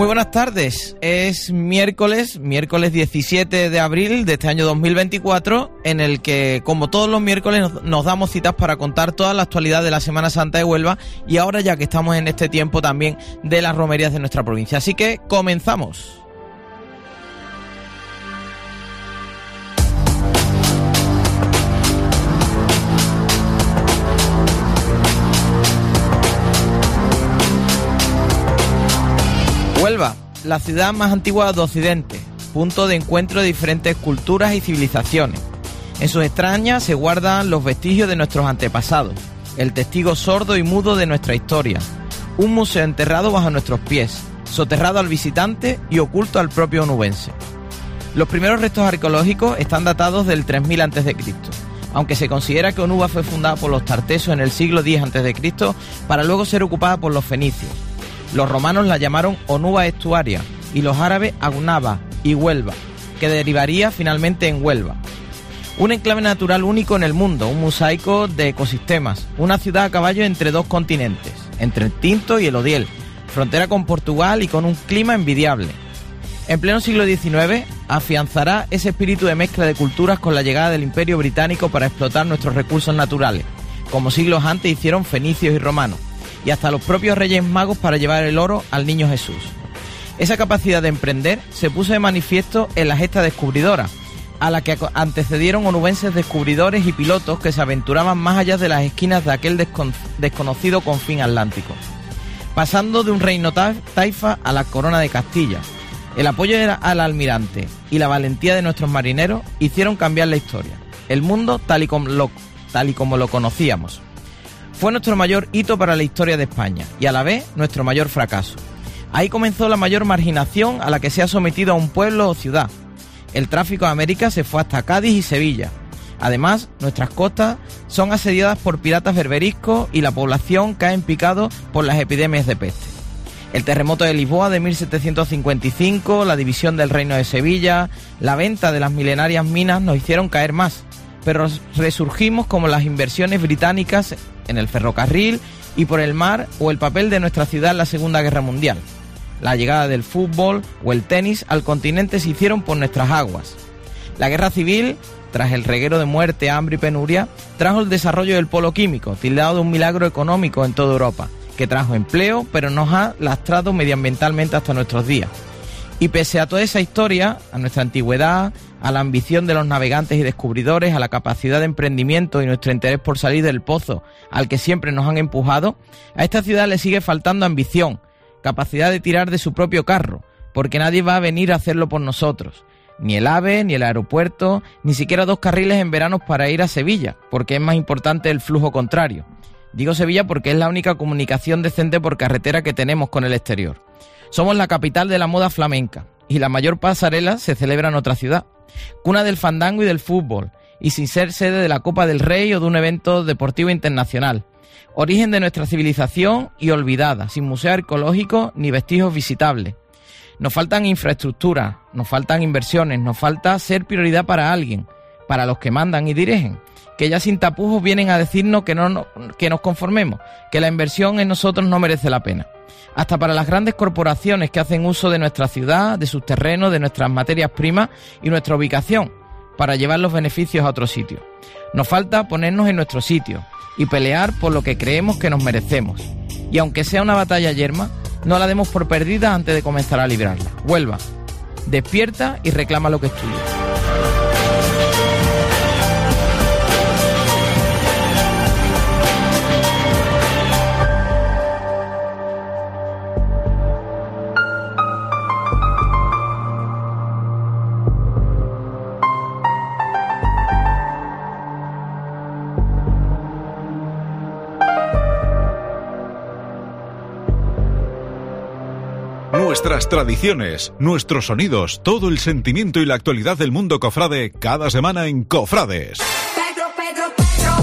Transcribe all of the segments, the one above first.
Muy buenas tardes, es miércoles 17 de abril de este año 2024, en el que, como todos los miércoles, nos damos citas para contar toda la actualidad de la Semana Santa de Huelva y ahora ya que estamos en este tiempo también de las romerías de nuestra provincia. Así que comenzamos. Huelva, la ciudad más antigua de Occidente, punto de encuentro de diferentes culturas y civilizaciones. En sus extrañas se guardan los vestigios de nuestros antepasados, el testigo sordo y mudo de nuestra historia, un museo enterrado bajo nuestros pies, soterrado al visitante y oculto al propio onubense. Los primeros restos arqueológicos están datados del 3000 a.C., aunque se considera que Onuba fue fundada por los tartesos en el siglo X a.C. para luego ser ocupada por los fenicios. Los romanos la llamaron Onuba Estuaria y los árabes Agnaba y Huelva, que derivaría finalmente en Huelva. Un enclave natural único en el mundo, un mosaico de ecosistemas, una ciudad a caballo entre dos continentes, entre el Tinto y el Odiel, frontera con Portugal y con un clima envidiable. En pleno siglo XIX afianzará ese espíritu de mezcla de culturas con la llegada del Imperio Británico para explotar nuestros recursos naturales, como siglos antes hicieron fenicios y romanos, y hasta los propios Reyes Magos para llevar el oro al Niño Jesús. Esa capacidad de emprender se puso de manifiesto en la gesta descubridora, a la que antecedieron onubenses descubridores y pilotos que se aventuraban más allá de las esquinas de aquel desconocido confín atlántico. Pasando de un reino taifa a la corona de Castilla, el apoyo al almirante y la valentía de nuestros marineros hicieron cambiar la historia, el mundo tal y como lo conocíamos. Fue nuestro mayor hito para la historia de España y a la vez nuestro mayor fracaso. Ahí comenzó la mayor marginación a la que se ha sometido a un pueblo o ciudad. El tráfico de América se fue hasta Cádiz y Sevilla. Además, nuestras costas son asediadas por piratas berberiscos y la población cae en picado por las epidemias de peste. El terremoto de Lisboa de 1755, la división del Reino de Sevilla, la venta de las milenarias minas nos hicieron caer más, pero resurgimos como las inversiones británicas en el ferrocarril y por el mar o el papel de nuestra ciudad en la Segunda Guerra Mundial. La llegada del fútbol o el tenis al continente se hicieron por nuestras aguas. La guerra civil, tras el reguero de muerte, hambre y penuria, trajo el desarrollo del polo químico, tildado de un milagro económico en toda Europa, que trajo empleo, pero nos ha lastrado medioambientalmente hasta nuestros días. Y pese a toda esa historia, a nuestra antigüedad, a la ambición de los navegantes y descubridores, a la capacidad de emprendimiento y nuestro interés por salir del pozo al que siempre nos han empujado, a esta ciudad le sigue faltando ambición, capacidad de tirar de su propio carro, porque nadie va a venir a hacerlo por nosotros. Ni el AVE, ni el aeropuerto, ni siquiera 2 carriles en verano para ir a Sevilla, porque es más importante el flujo contrario. Digo Sevilla porque es la única comunicación decente por carretera que tenemos con el exterior. Somos la capital de la moda flamenca y la mayor pasarela se celebra en otra ciudad, cuna del fandango y del fútbol, y sin ser sede de la Copa del Rey o de un evento deportivo internacional. Origen de nuestra civilización y olvidada, sin museo arqueológico ni vestigios visitables. Nos faltan infraestructuras, nos faltan inversiones, nos falta ser prioridad para alguien, para los que mandan y dirigen, que ya sin tapujos vienen a decirnos que nos conformemos, que la inversión en nosotros no merece la pena. Hasta para las grandes corporaciones que hacen uso de nuestra ciudad, de sus terrenos, de nuestras materias primas y nuestra ubicación, para llevar los beneficios a otro sitio. Nos falta ponernos en nuestro sitio y pelear por lo que creemos que nos merecemos. Y aunque sea una batalla yerma, no la demos por perdida antes de comenzar a librarla. Huelva, despierta y reclama lo que es tuyo. Nuestras tradiciones, nuestros sonidos, todo el sentimiento y la actualidad del mundo cofrade, cada semana en Cofrades. Pedro,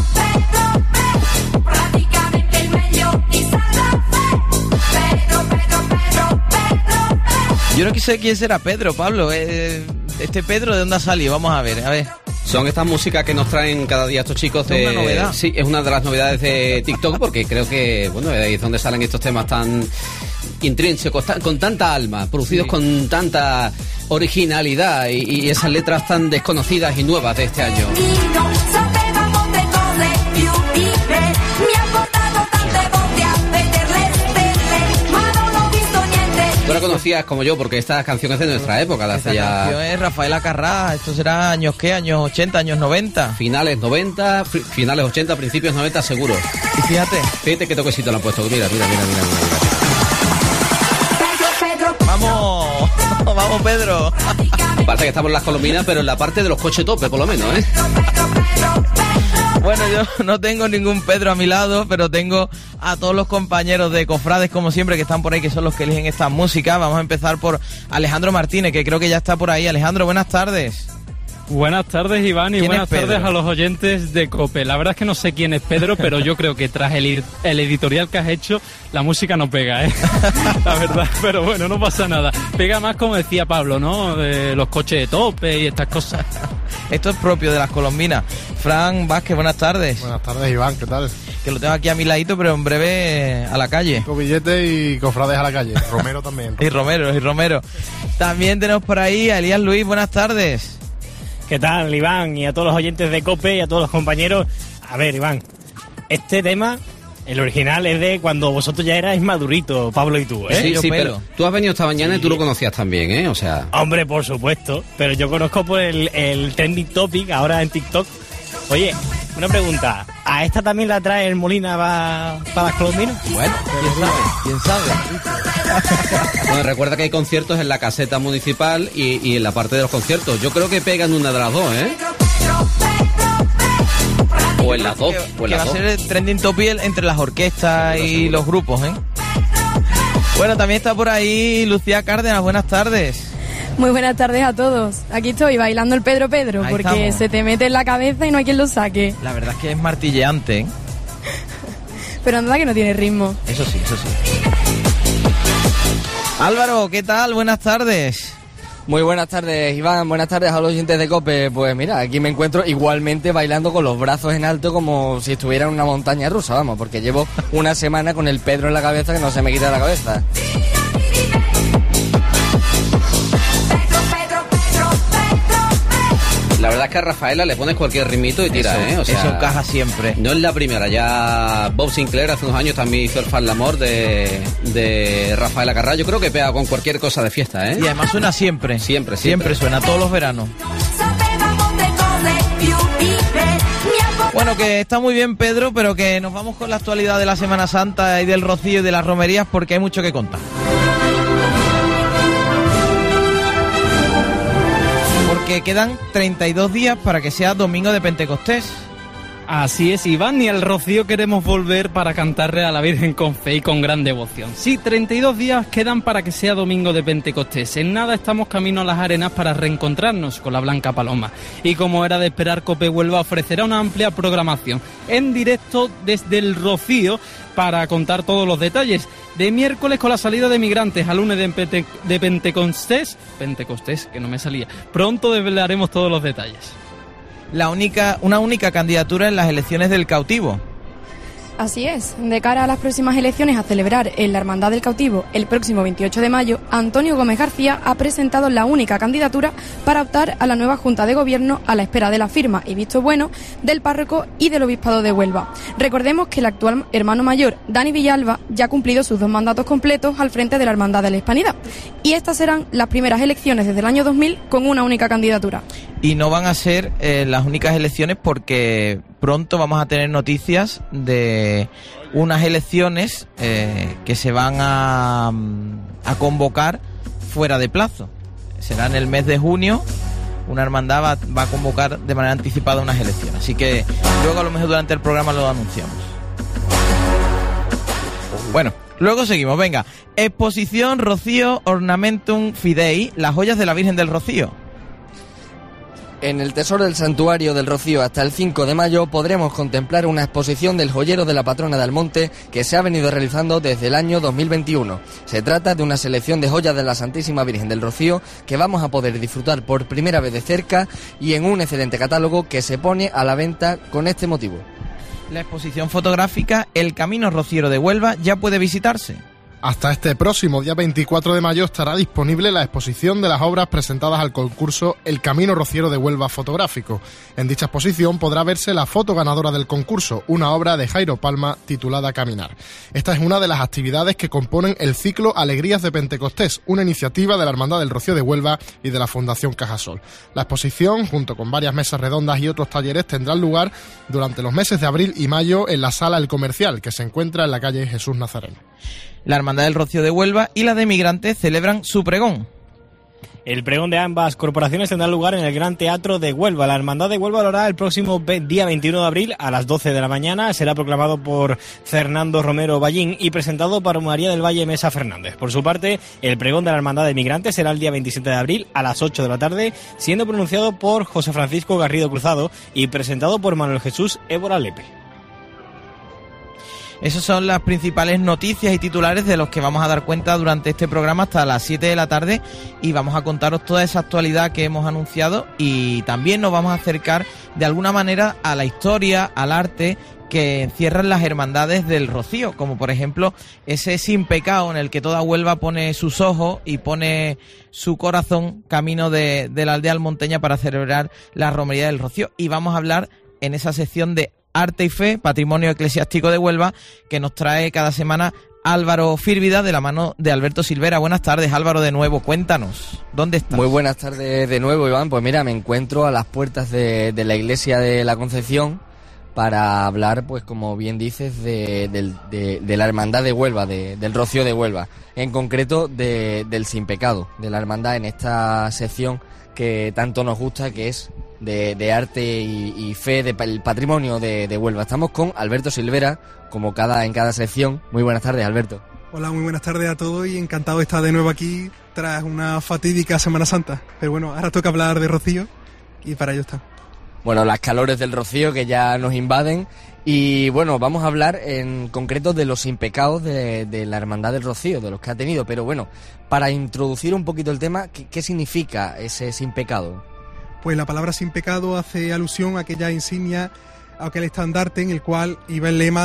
prácticamente el medio y Santa Fe. Pedro. Yo no sé quién será Pedro, Pablo. Este Pedro, ¿de dónde ha salido? Vamos a ver. Son estas músicas que nos traen cada día estos chicos de... ¿Es una novedad? Sí, es una de las novedades de TikTok, porque creo que, bueno, ahí es donde salen estos temas tan intrínsecos, con tanta alma, producidos con tanta originalidad y esas letras tan desconocidas y nuevas de este año. Non sapevamo le cose più vive, mi ha portato tante volte a vedere le stelle, ma non ho visto niente. Tú la conocías como yo porque esta canción es de nuestra época, de hace Esta ya canción es Rafael Acarrá. Esto será años, ¿qué? Años 80, años 90. finales 90, finales 80, principios 90 seguro. Y fíjate, Fíjate qué toquecito le han puesto, mira. Pedro, vamos, vamos Pedro. Parece que estamos en las colombinas, pero en la parte de los coches tope, por lo menos, ¿eh? Bueno, yo no tengo ningún Pedro a mi lado, pero tengo a todos los compañeros de Cofrades, como siempre, que están por ahí, que son los que eligen esta música. Vamos a empezar por Alejandro Martínez, que creo que ya está por ahí. Alejandro, buenas tardes. Buenas tardes, Iván, y ¿Quién buenas es Pedro? tardes a los oyentes de COPE. La verdad es que no sé quién es Pedro, pero yo creo que tras el editorial que has hecho, la música no pega, ¿eh? La verdad, pero bueno, no pasa nada. Pega más, como decía Pablo, ¿no? De los coches de tope y estas cosas. Esto es propio de las colombinas. Fran Vázquez, buenas tardes. Buenas tardes, Iván, ¿qué tal? Que lo tengo aquí a mi ladito, pero en breve a la calle. Con billete y cofrades a la calle. Romero también. Y Romero. También tenemos por ahí a Elías Luis, buenas tardes. ¿Qué tal, Iván? Y a todos los oyentes de COPE y a todos los compañeros. A ver, Iván, este tema, el original es de cuando vosotros ya erais maduritos, Pablo y tú, ¿eh? Sí, Yo sí, pelo. pero tú has venido esta mañana y tú lo conocías también, ¿eh? O sea, Hombre, por supuesto, pero yo conozco por el trending topic ahora en TikTok. Oye, una pregunta, ¿a esta también la trae el Molina para las colombinas? Bueno, quién sabe. bueno, recuerda que hay conciertos en la caseta municipal y en la parte de los conciertos. Yo creo que pegan una de las dos, ¿eh? O en las dos, o en Que va las a dos. ser el trending topic entre las orquestas y los grupos, ¿eh? Bueno, también está por ahí Lucía Cárdenas, buenas tardes. Muy buenas tardes a todos. Aquí estoy bailando el Pedro Pedro, Ahí porque estamos. se te mete en la cabeza y no hay quien lo saque. La verdad es que es martilleante, ¿eh? Pero anda que no tiene ritmo. Eso sí. Álvaro, ¿qué tal? Buenas tardes. Muy buenas tardes, Iván. Buenas tardes a los oyentes de COPE. Pues mira, aquí me encuentro igualmente bailando con los brazos en alto como si estuviera en una montaña rusa, vamos, porque llevo una semana con el Pedro en la cabeza que no se me quita de la cabeza. La verdad es que a Rafaela le pones cualquier ritmito y tira, ¿eh? O sea, eso encaja siempre. no es la primera, ya Bob Sinclair hace unos años también hizo el Fan l'Amor de Rafaela Carrá. Yo creo que pega con cualquier cosa de fiesta, ¿eh? Y además suena siempre. Siempre. Siempre suena, todos los veranos. Bueno, que está muy bien, Pedro, pero que nos vamos con la actualidad de la Semana Santa y del Rocío y de las romerías porque hay mucho que contar. Porque quedan 32 días para que sea domingo de Pentecostés. Así es, Iván, y al Rocío queremos volver para cantarle a la Virgen con fe y con gran devoción. Sí, 32 días quedan para que sea domingo de Pentecostés. En nada estamos camino a las arenas para reencontrarnos con la Blanca Paloma. Y como era de esperar, COPE Huelva ofrecerá una amplia programación en directo desde el Rocío para contar todos los detalles. De miércoles con la salida de migrantes, a lunes de Pentecostés, que no me salía. Pronto desvelaremos todos los detalles. Una única candidatura en las elecciones del cautivo. Así es, de cara a las próximas elecciones a celebrar en la Hermandad del Cautivo el próximo 28 de mayo, Antonio Gómez García ha presentado la única candidatura para optar a la nueva Junta de Gobierno a la espera de la firma y visto bueno del párroco y del Obispado de Huelva. Recordemos que el actual hermano mayor, Dani Villalba, ya ha cumplido sus 2 mandatos completos al frente de la Hermandad de la Hispanidad. Y estas serán las primeras elecciones desde el año 2000 con una única candidatura. Y no van a ser las únicas elecciones porque pronto vamos a tener noticias de unas elecciones que se van a convocar fuera de plazo. Será en el mes de junio, una hermandad va a convocar de manera anticipada unas elecciones. Así que luego a lo mejor durante el programa lo anunciamos. Bueno, luego seguimos, venga. Exposición Rocío Ornamentum Fidei, las joyas de la Virgen del Rocío. En el Tesoro del Santuario del Rocío hasta el 5 de mayo podremos contemplar una exposición del joyero de la patrona de Almonte que se ha venido realizando desde el año 2021. Se trata de una selección de joyas de la Santísima Virgen del Rocío que vamos a poder disfrutar por primera vez de cerca y en un excelente catálogo que se pone a la venta con este motivo. La exposición fotográfica El Camino Rociero de Huelva ya puede visitarse. Hasta este próximo día 24 de mayo estará disponible la exposición de las obras presentadas al concurso El Camino Rociero de Huelva Fotográfico. En dicha exposición podrá verse la foto ganadora del concurso, una obra de Jairo Palma titulada Caminar. Esta es una de las actividades que componen el ciclo Alegrías de Pentecostés, una iniciativa de la Hermandad del Rocío de Huelva y de la Fundación Cajasol. La exposición, junto con varias mesas redondas y otros talleres, tendrá lugar durante los meses de abril y mayo en la Sala El Comercial, que se encuentra en la calle Jesús Nazareno. La Hermandad del Rocío de Huelva y la de Migrantes celebran su pregón. El pregón de ambas corporaciones tendrá lugar en el Gran Teatro de Huelva. La Hermandad de Huelva lo hará el próximo día 21 de abril a las 12 de la mañana. Será proclamado por Fernando Romero Ballín y presentado por María del Valle Mesa Fernández. Por su parte, el pregón de la Hermandad de Migrantes será el día 27 de abril a las 8 de la tarde, siendo pronunciado por José Francisco Garrido Cruzado y presentado por Manuel Jesús Évora Lepe. Esas son las principales noticias y titulares de los que vamos a dar cuenta durante este programa hasta las 7 de la tarde, y vamos a contaros toda esa actualidad que hemos anunciado, y también nos vamos a acercar de alguna manera a la historia, al arte que encierran las hermandades del Rocío, como por ejemplo ese Sin Pecado en el que toda Huelva pone sus ojos y pone su corazón camino de la aldea almonteña para celebrar la romería del Rocío. Y vamos a hablar en esa sección de Arte y Fe, Patrimonio Eclesiástico de Huelva, que nos trae cada semana Álvaro Fírvida, de la mano de Alberto Silvera. Buenas tardes, Álvaro, de nuevo, cuéntanos, ¿dónde estás? Muy buenas tardes de nuevo, Iván. Pues mira, me encuentro a las puertas de la iglesia de la Concepción para hablar, pues como bien dices, de la hermandad de Huelva, del Rocío de Huelva, en concreto del Sin Pecado, de la hermandad en esta sección que tanto nos gusta, que es de arte y fe, del patrimonio de Huelva. Estamos con Alberto Silvera, como en cada sección. Muy buenas tardes, Alberto. Hola, muy buenas tardes a todos y encantado de estar de nuevo aquí tras una fatídica Semana Santa. Pero bueno, ahora toca hablar de Rocío y para ello está. Bueno, las calores del Rocío que ya nos invaden, y bueno, vamos a hablar en concreto de los Sin Pecados de la Hermandad del Rocío, de los que ha tenido. Pero bueno, para introducir un poquito el tema, ¿qué significa ese Sin Pecado? Pues la palabra Sin Pecado hace alusión a aquella insignia, a aquel estandarte en el cual iba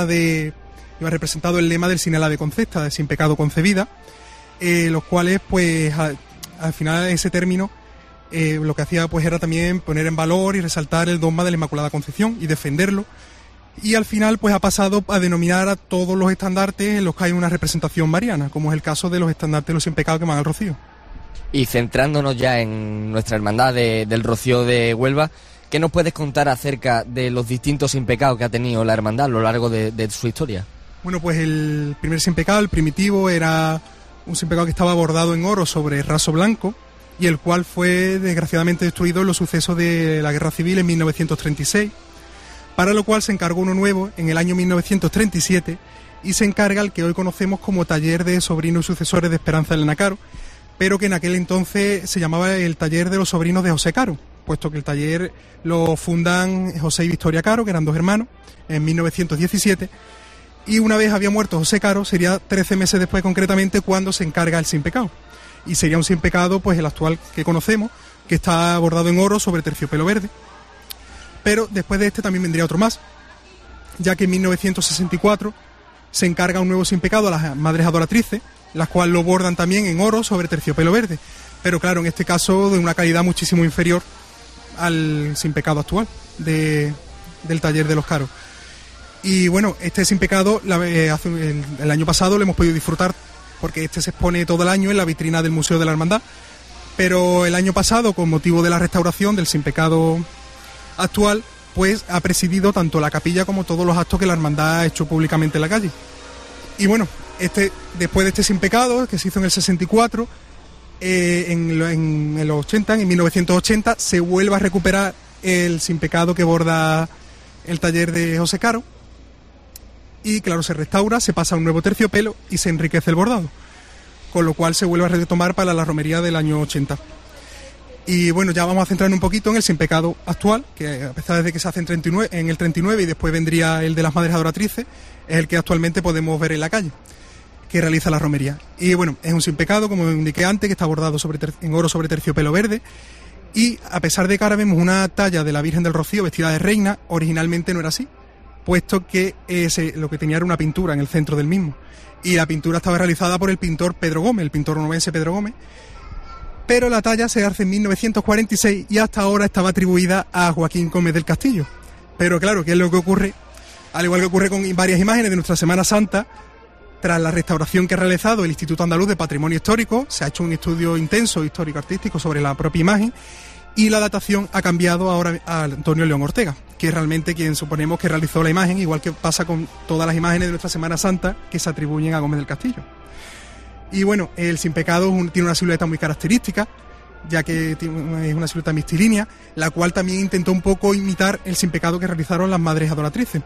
representado el lema del Sin Ave Concepta, de Sin Pecado Concebida, los cuales pues al final ese término lo que hacía pues era también poner en valor y resaltar el dogma de la Inmaculada Concepción y defenderlo, y al final pues ha pasado a denominar a todos los estandartes en los que hay una representación mariana, como es el caso de los estandartes de los Sin Pecado que van al Rocío. Y centrándonos ya en nuestra hermandad del Rocío de Huelva, ¿qué nos puedes contar acerca de los distintos Sin Pecados que ha tenido la hermandad a lo largo de su historia? Bueno, pues el primer Sin Pecado, el primitivo, era un Sin Pecado que estaba bordado en oro sobre raso blanco, y el cual fue desgraciadamente destruido en los sucesos de la Guerra Civil en 1936, para lo cual se encargó uno nuevo en el año 1937, y se encarga el que hoy conocemos como Taller de Sobrinos y Sucesores de Esperanza Elena Caro, pero que en aquel entonces se llamaba el Taller de los Sobrinos de José Caro, puesto que el taller lo fundan José y Victoria Caro, que eran dos hermanos, en 1917, y una vez había muerto José Caro, sería 13 meses después concretamente cuando se encarga el Sin Pecado, y sería un Sin Pecado pues el actual que conocemos, que está bordado en oro sobre terciopelo verde. Pero después de este también vendría otro más, ya que en 1964 se encarga un nuevo Sin Pecado a las Madres Adoratrices, las cuales lo bordan también en oro sobre terciopelo verde, pero claro, en este caso de una calidad muchísimo inferior al Sin Pecado actual del Taller de los Caros. Y bueno, este Sin Pecado el año pasado lo hemos podido disfrutar, porque este se expone todo el año en la vitrina del Museo de la Hermandad, pero el año pasado, con motivo de la restauración del Sin Pecado actual, pues ha presidido tanto la capilla como todos los actos que la Hermandad ha hecho públicamente en la calle. Y bueno, después de este Sin Pecado, que se hizo en el 64, en los 80, en 1980, se vuelve a recuperar el Sin Pecado que borda el taller de José Caro, y claro, se restaura, se pasa a un nuevo terciopelo y se enriquece el bordado, con lo cual se vuelve a retomar para la romería del año 80. Y bueno, ya vamos a centrarnos un poquito en el Sin Pecado actual, que a pesar de que se hace en el 39 y después vendría el de las Madres Adoratrices, es el que actualmente podemos ver en la calle, que realiza la romería. Y bueno, es un Sin Pecado, como indiqué antes, que está bordado en oro sobre terciopelo verde, y a pesar de que ahora vemos una talla de la Virgen del Rocío vestida de reina, originalmente no era así. puesto que lo que tenía era una pintura en el centro del mismo. Y la pintura estaba realizada por el pintor Pedro Gómez, el pintor onubense Pedro Gómez. Pero la talla se hace en 1946 y hasta ahora estaba atribuida a Joaquín Gómez del Castillo. Pero claro, ¿qué es lo que ocurre? Al igual que ocurre con varias imágenes de nuestra Semana Santa, tras la restauración que ha realizado el Instituto Andaluz de Patrimonio Histórico, se ha hecho un estudio intenso histórico-artístico sobre la propia imagen y la datación ha cambiado ahora a Antonio León Ortega, que es realmente quien suponemos que realizó la imagen, igual que pasa con todas las imágenes de nuestra Semana Santa que se atribuyen a Gómez del Castillo. Y bueno, el Sin Pecado tiene una silueta muy característica, ya que es una silueta mixtilínea, la cual también intentó un poco imitar el Sin Pecado que realizaron las Madres Adoratrices.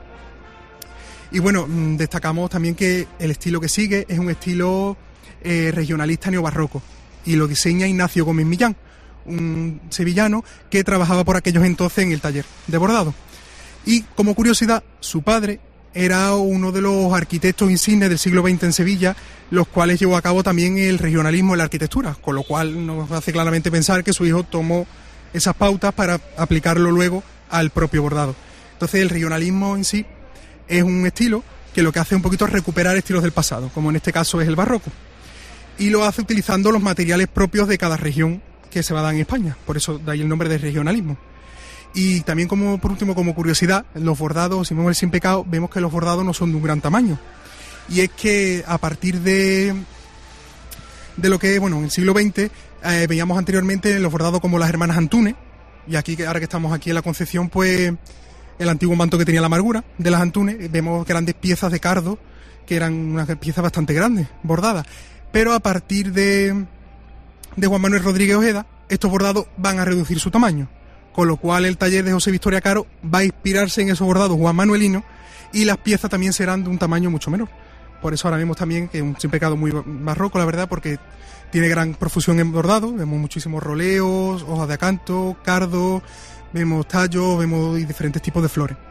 Y bueno, destacamos también que el estilo que sigue es un estilo regionalista neobarroco y lo diseña Ignacio Gómez Millán, un sevillano que trabajaba por aquellos entonces en el taller de bordado. Y como curiosidad, su padre era uno de los arquitectos insignes del siglo XX en Sevilla, los cuales llevó a cabo también el regionalismo en la arquitectura, con lo cual nos hace claramente pensar que su hijo tomó esas pautas para aplicarlo luego al propio bordado. Entonces el regionalismo en sí es un estilo que lo que hace un poquito es recuperar estilos del pasado, como en este caso es el barroco, y lo hace utilizando los materiales propios de cada región que se va a dar en España, por eso de ahí el nombre de regionalismo. Y también por último, como curiosidad, los bordados, si vemos el Sin Pecado, vemos que los bordados no son de un gran tamaño, y es que a partir de lo que, bueno, en el siglo XX veíamos anteriormente los bordados como las hermanas Antunes, y aquí, ahora que estamos aquí en la Concepción, pues el antiguo manto que tenía la amargura de las Antunes, vemos grandes piezas de cardo, que eran unas piezas bastante grandes, bordadas. Pero a partir de Juan Manuel Rodríguez Ojeda, estos bordados van a reducir su tamaño, con lo cual el taller de José Victoria Caro va a inspirarse en esos bordados juanmanuelinos y las piezas también serán de un tamaño mucho menor. Por eso ahora vemos también que es un Sin Pecado muy barroco, la verdad, porque tiene gran profusión en bordado, vemos muchísimos roleos, hojas de acanto, cardo, vemos tallos, vemos diferentes tipos de flores.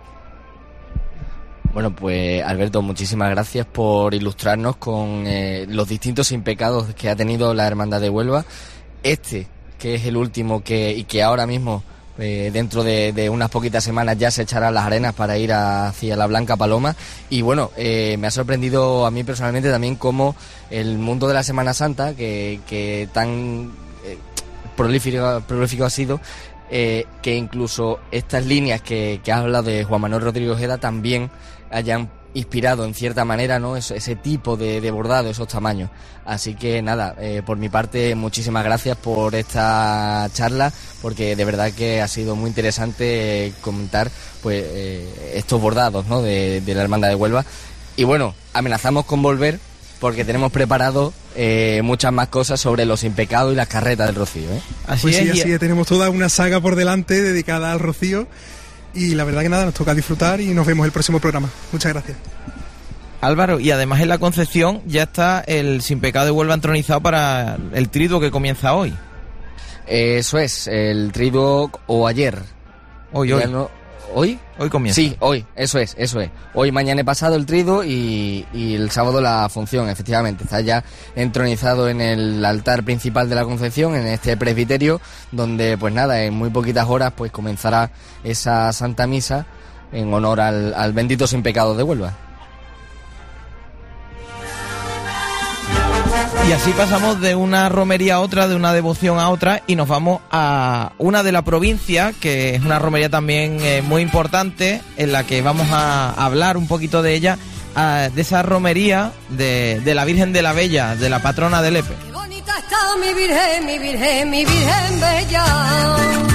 Bueno, pues Alberto, muchísimas gracias por ilustrarnos con los distintos Sin Pecados que ha tenido la Hermandad de Huelva. Que es el último y que ahora mismo, dentro de unas poquitas semanas, ya se echará las arenas para ir hacia la Blanca Paloma. Y bueno, me ha sorprendido a mí personalmente también cómo el mundo de la Semana Santa, que tan prolífico ha sido, que incluso estas líneas que has hablado de Juan Manuel Rodríguez Ojeda también hayan inspirado en cierta manera, ¿no?, ese tipo de bordado, esos tamaños. Así que nada, por mi parte, muchísimas gracias por esta charla, porque de verdad que ha sido muy interesante comentar pues estos bordados, ¿no?, de la Hermandad de Huelva. Y bueno, amenazamos con volver porque tenemos preparado muchas más cosas sobre los Sin Pecado y las carretas del Rocío, ¿eh? Así es, tenemos toda una saga por delante dedicada al Rocío y la verdad que nada, nos toca disfrutar y nos vemos el próximo programa. Muchas gracias. Álvaro, y además en la Concepción ya está el Sin Pecado de Huelva entronizado para el triduo que comienza hoy. Eso es, el triduo o ayer. Hoy. ¿Hoy? Hoy comienza. Sí, hoy, eso es. Hoy, mañana he pasado el triduo y el sábado la función, efectivamente. Está ya entronizado en el altar principal de la Concepción, en este presbiterio, donde pues nada, en muy poquitas horas pues comenzará esa Santa Misa en honor al bendito Sin Pecado de Huelva. Y así pasamos de una romería a otra, de una devoción a otra, y nos vamos a una de la provincia, que es una romería también muy importante, en la que vamos a hablar un poquito de ella, de esa romería de la Virgen de la Bella, de la patrona de Lepe. Qué bonita está mi Virgen bella.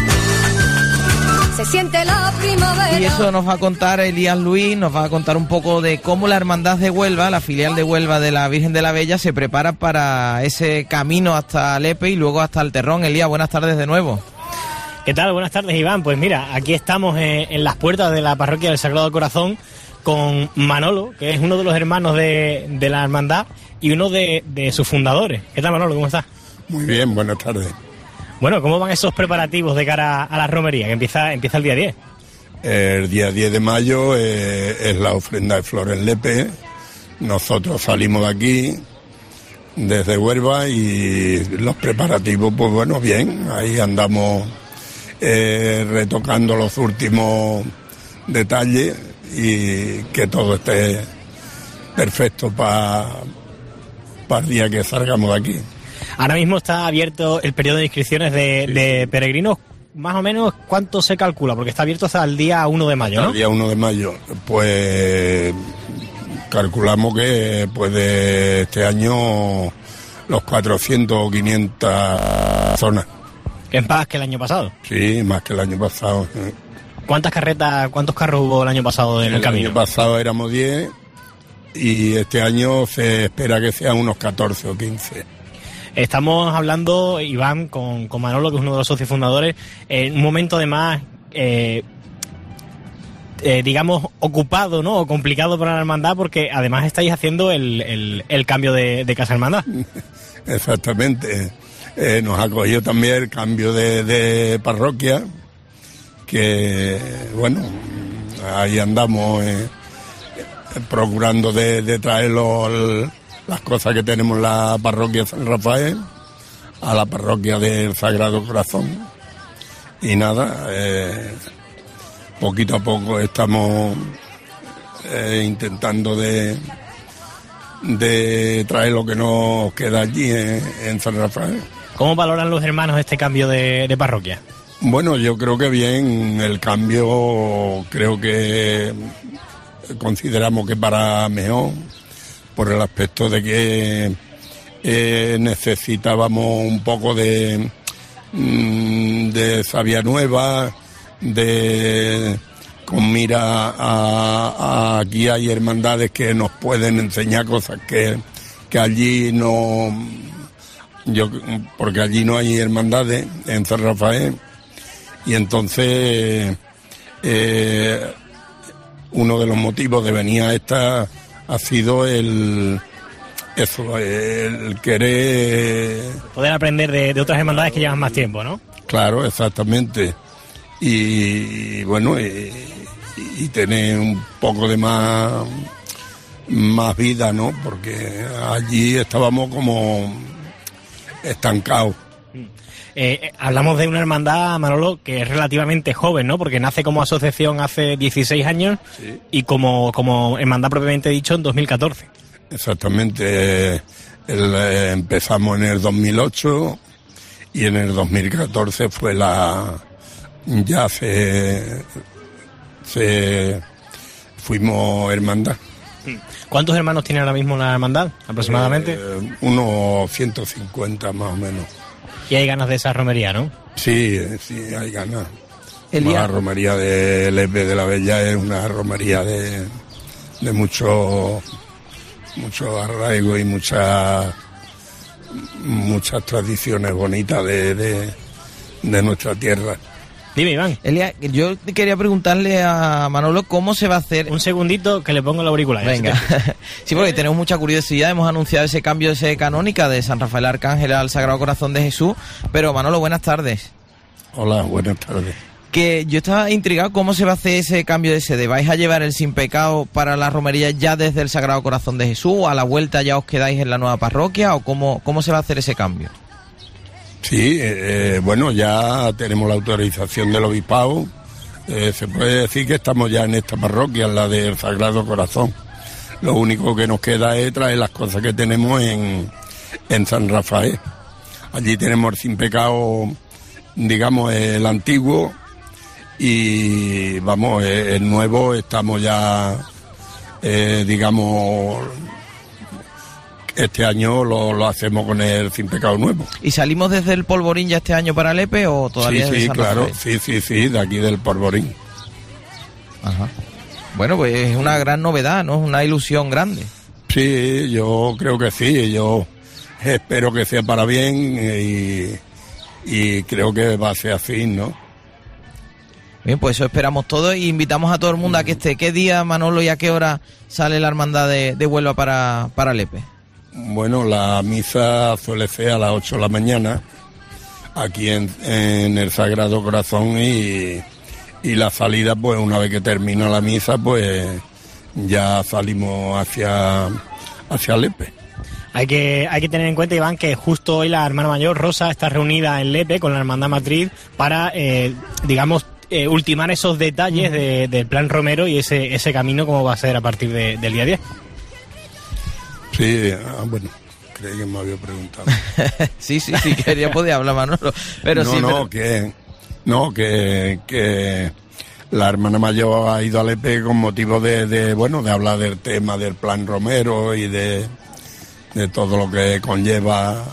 Se siente la primavera. Y eso nos va a contar Elías Luis, nos va a contar un poco de cómo la Hermandad de Huelva, la filial de Huelva de la Virgen de la Bella, se prepara para ese camino hasta Lepe y luego hasta el Terrón. Elías, buenas tardes de nuevo. ¿Qué tal? Buenas tardes, Iván. Pues mira, aquí estamos en las puertas de la parroquia del Sagrado Corazón con Manolo, que es uno de los hermanos de la hermandad y uno de sus fundadores. ¿Qué tal, Manolo? ¿Cómo estás? Muy bien, buenas tardes. Bueno, ¿cómo van esos preparativos de cara a la romería, que empieza el día 10? El día 10 de mayo es la ofrenda de flores en Lepe. Nosotros salimos de aquí, desde Huelva, y los preparativos, pues bueno, bien. Ahí andamos retocando los últimos detalle y que todo esté perfecto para el día que salgamos de aquí. Ahora mismo está abierto el periodo de inscripciones de peregrinos. Más o menos, ¿cuánto se calcula? Porque está abierto hasta el día 1 de mayo, ¿no? El día 1 de mayo. Pues calculamos que de este año los 400 o 500 zonas. Que es más que el año pasado. Sí, más que el año pasado. ¿Cuántos carros hubo el año pasado en el camino? El año pasado éramos 10 y este año se espera que sean unos 14 o 15. Estamos hablando, Iván, con Manolo, que es uno de los socios fundadores, en un momento además, digamos, ocupado, ¿no? O complicado para la hermandad, porque además estáis haciendo el cambio de casa hermandad. Exactamente. Nos ha cogido también el cambio de parroquia, que, bueno, ahí andamos procurando de traer las cosas que tenemos en la parroquia de San Rafael a la parroquia del Sagrado Corazón. Y nada, poquito a poco estamos intentando de traer lo que nos queda allí en San Rafael. ¿Cómo valoran los hermanos este cambio de parroquia? Bueno, yo creo que bien, el cambio creo que consideramos que para mejor, por el aspecto de que necesitábamos un poco de savia nueva, con mira a aquí hay hermandades que nos pueden enseñar cosas que allí no, porque allí no hay hermandades en San Rafael, y entonces uno de los motivos de venir a esta ha sido el querer poder aprender de otras hermandades que llevan más tiempo, ¿no? Claro, exactamente. Y bueno, y tener un poco de más vida, ¿no? Porque allí estábamos como estancados. Hablamos de una hermandad, Manolo, que es relativamente joven, ¿no? Porque nace como asociación hace 16 años, sí, y como hermandad propiamente dicho en 2014. Exactamente. Empezamos en el 2008 y en el 2014 fue ya fuimos hermandad. ¿Cuántos hermanos tiene ahora mismo la hermandad, aproximadamente? Unos 150 más o menos. Y hay ganas de esa romería, ¿no? Sí, hay ganas. La romería de Lepe de la Bella es una romería de mucho arraigo y muchas tradiciones bonitas de nuestra tierra. Dime, Iván. Elías, yo quería preguntarle a Manolo cómo se va a hacer... Un segundito que le pongo el auricular. Venga. Sí, porque tenemos mucha curiosidad. Hemos anunciado ese cambio de sede canónica de San Rafael Arcángel al Sagrado Corazón de Jesús. Pero, Manolo, buenas tardes. Hola, buenas tardes. Que yo estaba intrigado cómo se va a hacer ese cambio de sede. ¿Vais a llevar el Sin Pecado para la romería ya desde el Sagrado Corazón de Jesús? ¿A la vuelta ya os quedáis en la nueva parroquia? ¿O cómo se va a hacer ese cambio? Sí, bueno, ya tenemos la autorización del obispado. Se puede decir que estamos ya en esta parroquia, en la del Sagrado Corazón. Lo único que nos queda es traer las cosas que tenemos en San Rafael. Allí tenemos el Sin Pecado, digamos, el antiguo, y vamos, el nuevo estamos ya, digamos... Este año lo hacemos con el Sin Pecado nuevo. ¿Y salimos desde el Polvorín ya este año para Lepe o todavía? Sí, claro, sí, de aquí del Polvorín. Ajá. Bueno, pues es una gran novedad, ¿no? Es una ilusión grande. Sí, yo creo que sí. Yo espero que sea para bien y creo que va a ser así, ¿no? Bien, pues eso esperamos todos y invitamos a todo el mundo a que esté. ¿Qué día, Manolo, y a qué hora sale la hermandad de Huelva para Lepe? Bueno, la misa suele ser a las 8 de la mañana, aquí en el Sagrado Corazón, y la salida, pues una vez que termina la misa, pues ya salimos hacia Lepe. Hay que tener en cuenta, Iván, que justo hoy la hermana mayor, Rosa, está reunida en Lepe con la hermandad matriz para, digamos, ultimar esos detalles del plan Romero y ese camino, cómo va a ser a partir del día 10. Sí, bueno, creí que me había preguntado. sí, quería poder hablar, Manolo. Pero que la hermana mayor ha ido al EP con motivo de hablar del tema del plan Romero y de todo lo que conlleva,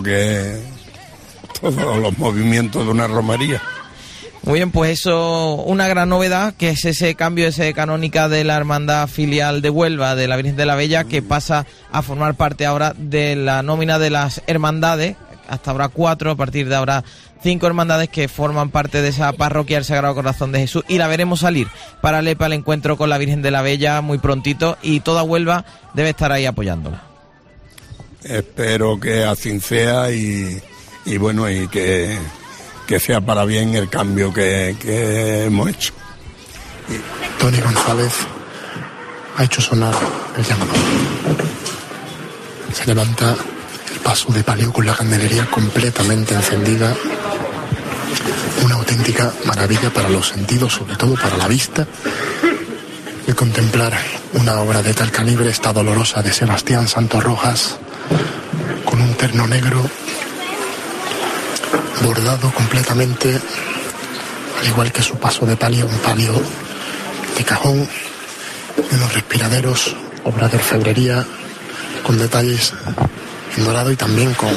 todos los movimientos de una romería. Muy bien, pues eso, una gran novedad, que es ese cambio de canónica de la hermandad filial de Huelva, de la Virgen de la Bella, que pasa a formar parte ahora de la nómina de las hermandades, hasta ahora 4, a partir de ahora 5 hermandades que forman parte de esa parroquia del Sagrado Corazón de Jesús, y la veremos salir para Lepe al encuentro con la Virgen de la Bella muy prontito, y toda Huelva debe estar ahí apoyándola. Espero que así sea y que sea para bien el cambio que hemos hecho. Tony González ha hecho sonar el llamado. Se levanta el paso de palio con la candelería completamente encendida. Una auténtica maravilla para los sentidos, sobre todo para la vista, de contemplar una obra de tal calibre, esta Dolorosa de Sebastián Santos Rojas, con un terno negro bordado completamente, al igual que su paso de palio, un palio de cajón, y unos respiraderos, obra de orfebrería, con detalles en dorado y también con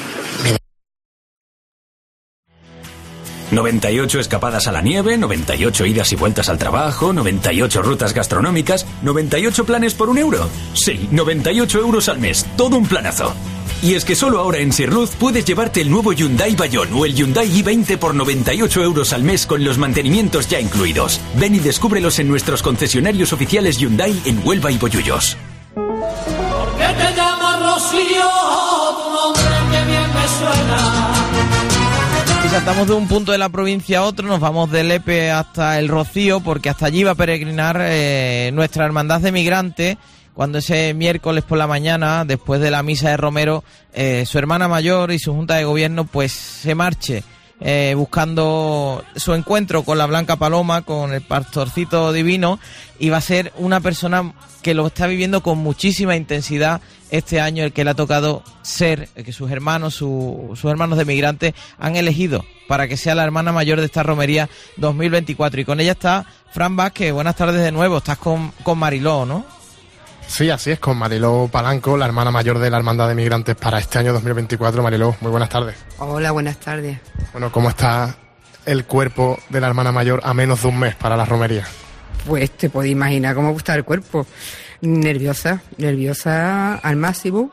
98 escapadas a la nieve, 98 idas y vueltas al trabajo, 98 rutas gastronómicas, 98 planes por €1. Sí, 98 euros al mes, todo un planazo. Y es que solo ahora en Sirluz puedes llevarte el nuevo Hyundai Bayon o el Hyundai i20 por 98 euros al mes con los mantenimientos ya incluidos. Ven y descúbrelos en nuestros concesionarios oficiales Hyundai en Huelva y Bollullos. ¿Por qué te llamas Rocío? Tu nombre que bien me suena. Y saltamos de un punto de la provincia a otro, nos vamos de Lepe hasta el Rocío, porque hasta allí va a peregrinar nuestra hermandad de migrantes, cuando ese miércoles por la mañana, después de la misa de Romero, su hermana mayor y su junta de gobierno pues se marche buscando su encuentro con la Blanca Paloma, con el pastorcito divino, y va a ser una persona que lo está viviendo con muchísima intensidad este año, el que le ha tocado ser, el que sus hermanos, sus hermanos de migrantes han elegido para que sea la hermana mayor de esta romería 2024. Y con ella está Fran Vázquez. Buenas tardes de nuevo, estás con Mariló, ¿no? Sí, así es, con Mariló Palanco, la hermana mayor de la Hermandad de Migrantes para este año 2024. Mariló, muy buenas tardes. Hola, buenas tardes. Bueno, ¿cómo está el cuerpo de la hermana mayor a menos de un mes para la romería? Pues te podéis imaginar cómo está el cuerpo. Nerviosa al máximo.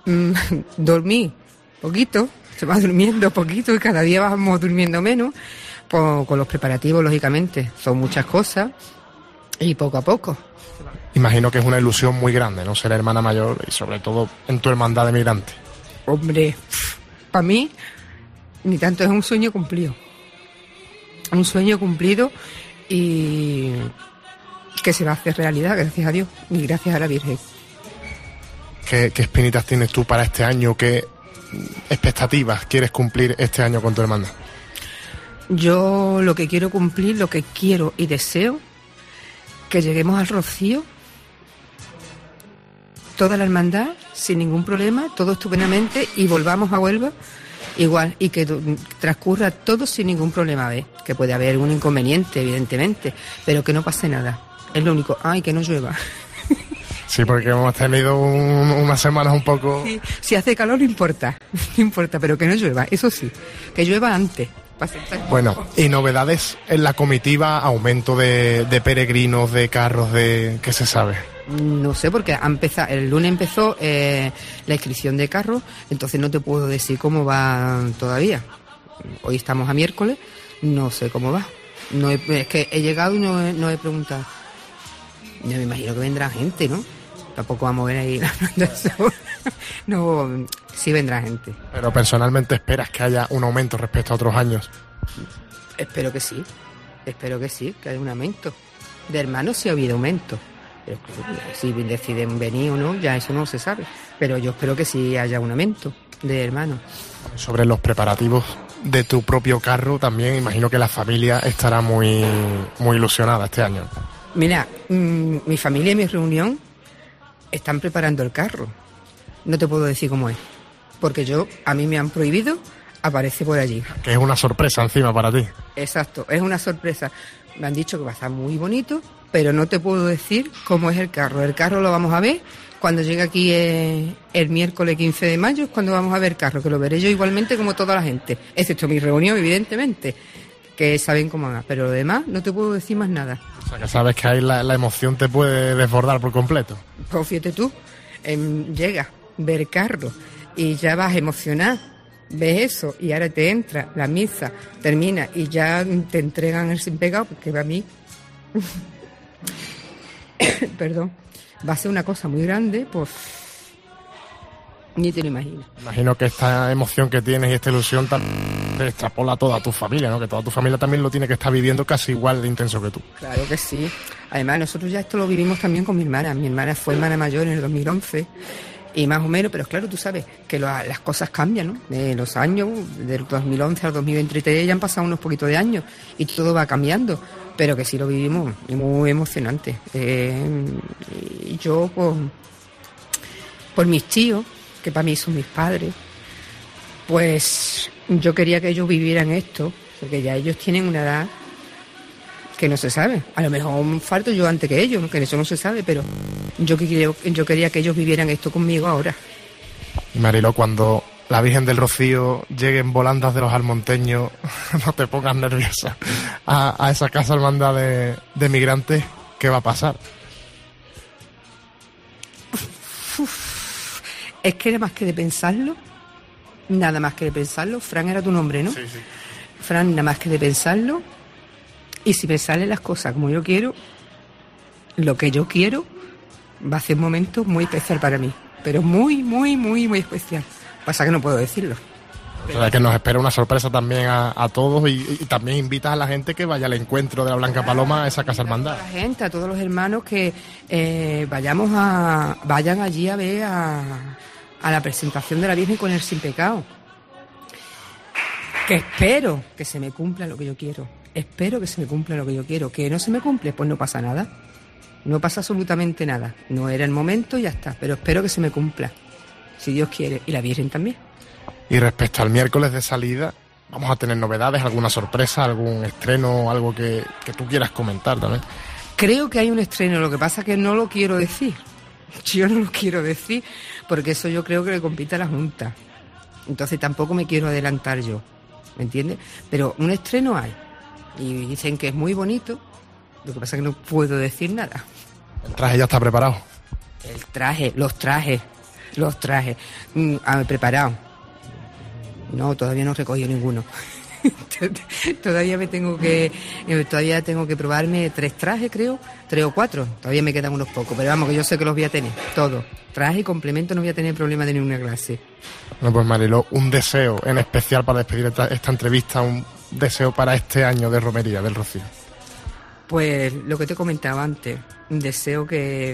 Dormí poquito, se va durmiendo poquito y cada día vamos durmiendo menos. Pues, con los preparativos, lógicamente, son muchas cosas y poco a poco. Imagino que es una ilusión muy grande, ¿no? Ser hermana mayor y sobre todo en tu hermandad de migrantes. Hombre, para mí ni tanto, es un sueño cumplido. Un sueño cumplido y que se va a hacer realidad, gracias a Dios y gracias a la Virgen. ¿Qué espinitas tienes tú para este año? ¿Qué expectativas quieres cumplir este año con tu hermandad? Yo lo que quiero cumplir, lo que quiero y deseo, que lleguemos al Rocío, toda la hermandad, sin ningún problema, todo estupendamente, y volvamos a Huelva igual, y que transcurra todo sin ningún problema. ¿Ves? Que puede haber un inconveniente, evidentemente, pero que no pase nada. Es lo único. Ay, que no llueva. Sí, porque hemos tenido unas semanas un poco... Sí, si hace calor no importa, pero que no llueva, eso sí, que llueva antes. Bueno, y novedades en la comitiva, aumento de peregrinos, de carros, ¿qué se sabe? No sé, porque el lunes empezó la inscripción de carros, entonces no te puedo decir cómo va todavía. Hoy estamos a miércoles, no sé cómo va. Es que he llegado y no he preguntado. Yo me imagino que vendrá gente, ¿no? Tampoco vamos a ver ahí la No, sí vendrá gente. Pero personalmente esperas que haya un aumento respecto a otros años. Espero que sí, que haya un aumento. De hermanos sí ha habido aumento. Pero si deciden venir o no, ya eso no se sabe. Pero yo espero que sí haya un aumento de hermanos. Sobre los preparativos de tu propio carro también, imagino que la familia estará muy, muy ilusionada este año. Mira, mi familia y mi reunión están preparando el carro. No te puedo decir cómo es, porque a mí me han prohibido aparecer por allí. Que es una sorpresa encima para ti. Exacto, es una sorpresa. Me han dicho que va a estar muy bonito, pero no te puedo decir cómo es el carro. El carro lo vamos a ver cuando llegue aquí el miércoles 15 de mayo, es cuando vamos a ver el carro, que lo veré yo igualmente como toda la gente, excepto mi reunión, evidentemente, que saben cómo va, pero lo demás no te puedo decir más nada. O sea, que sabes que ahí la emoción te puede desbordar por completo. Pues fíjate tú, llega, ver el carro y ya vas a emocionar, ves eso y ahora te entra la misa, termina y ya te entregan el sin pecado, porque a mí, perdón, va a ser una cosa muy grande, pues ni te lo imaginas. Imagino que esta emoción que tienes y esta ilusión te extrapola a toda tu familia, ¿no? Que toda tu familia también lo tiene que estar viviendo casi igual de intenso que tú. Claro que sí. Además, nosotros ya esto lo vivimos también con mi hermana. Mi hermana fue hermana mayor en el 2011 y más o menos, pero claro, tú sabes que las cosas cambian, ¿no? Los años, del 2011 al 2023 ya han pasado unos poquitos de años y todo va cambiando, pero que sí lo vivimos, y muy emocionante. Y yo, por mis tíos, que para mí son mis padres, pues yo quería que ellos vivieran esto, porque ya ellos tienen una edad que no se sabe. A lo mejor falto yo antes que ellos, que eso no se sabe, pero yo quería que ellos vivieran esto conmigo ahora. Y Mariló, cuando la Virgen del Rocío llegue en volandas de los almonteños, no te pongas nerviosa, a esa casa hermandad de migrantes, ¿qué va a pasar? Es que nada más que de pensarlo, Fran era tu nombre, ¿no? Sí, sí. Fran, nada más que de pensarlo, y si me salen las cosas como yo quiero, lo que yo quiero, va a ser un momento muy especial para mí, pero muy, muy, muy, muy especial. Pasa que no puedo decirlo. O sea, que nos espera una sorpresa también a todos y también invitas a la gente que vaya al encuentro de la Blanca Paloma a esa casa hermandad. A la gente, a todos los hermanos que vayan allí a ver a la presentación de la Virgen con el Sin Pecado. Que espero que se me cumpla lo que yo quiero. Espero que se me cumpla lo que yo quiero. Que no se me cumple, pues no pasa nada. No pasa absolutamente nada. No era el momento y ya está. Pero espero que se me cumpla. Si Dios quiere. Y la Virgen también. Y respecto al miércoles de salida, ¿vamos a tener novedades, alguna sorpresa, algún estreno, algo que tú quieras comentar también? Creo que hay un estreno, lo que pasa es que no lo quiero decir. Yo no lo quiero decir, porque eso yo creo que le compite a la Junta. Entonces tampoco me quiero adelantar yo, ¿me entiendes? Pero un estreno hay, y dicen que es muy bonito, lo que pasa es que no puedo decir nada. ¿El traje ya está preparado? El traje, los trajes, preparado. No, todavía no he recogido ninguno. Todavía tengo que probarme 3 trajes, creo, 3 o 4. Todavía me quedan unos pocos, pero vamos, que yo sé que los voy a tener, todos. Traje y complemento, no voy a tener problema de ninguna clase. Bueno, pues Mariló, un deseo en especial para despedir esta entrevista, un deseo para este año de Romería del Rocío. Pues lo que te comentaba antes, un deseo que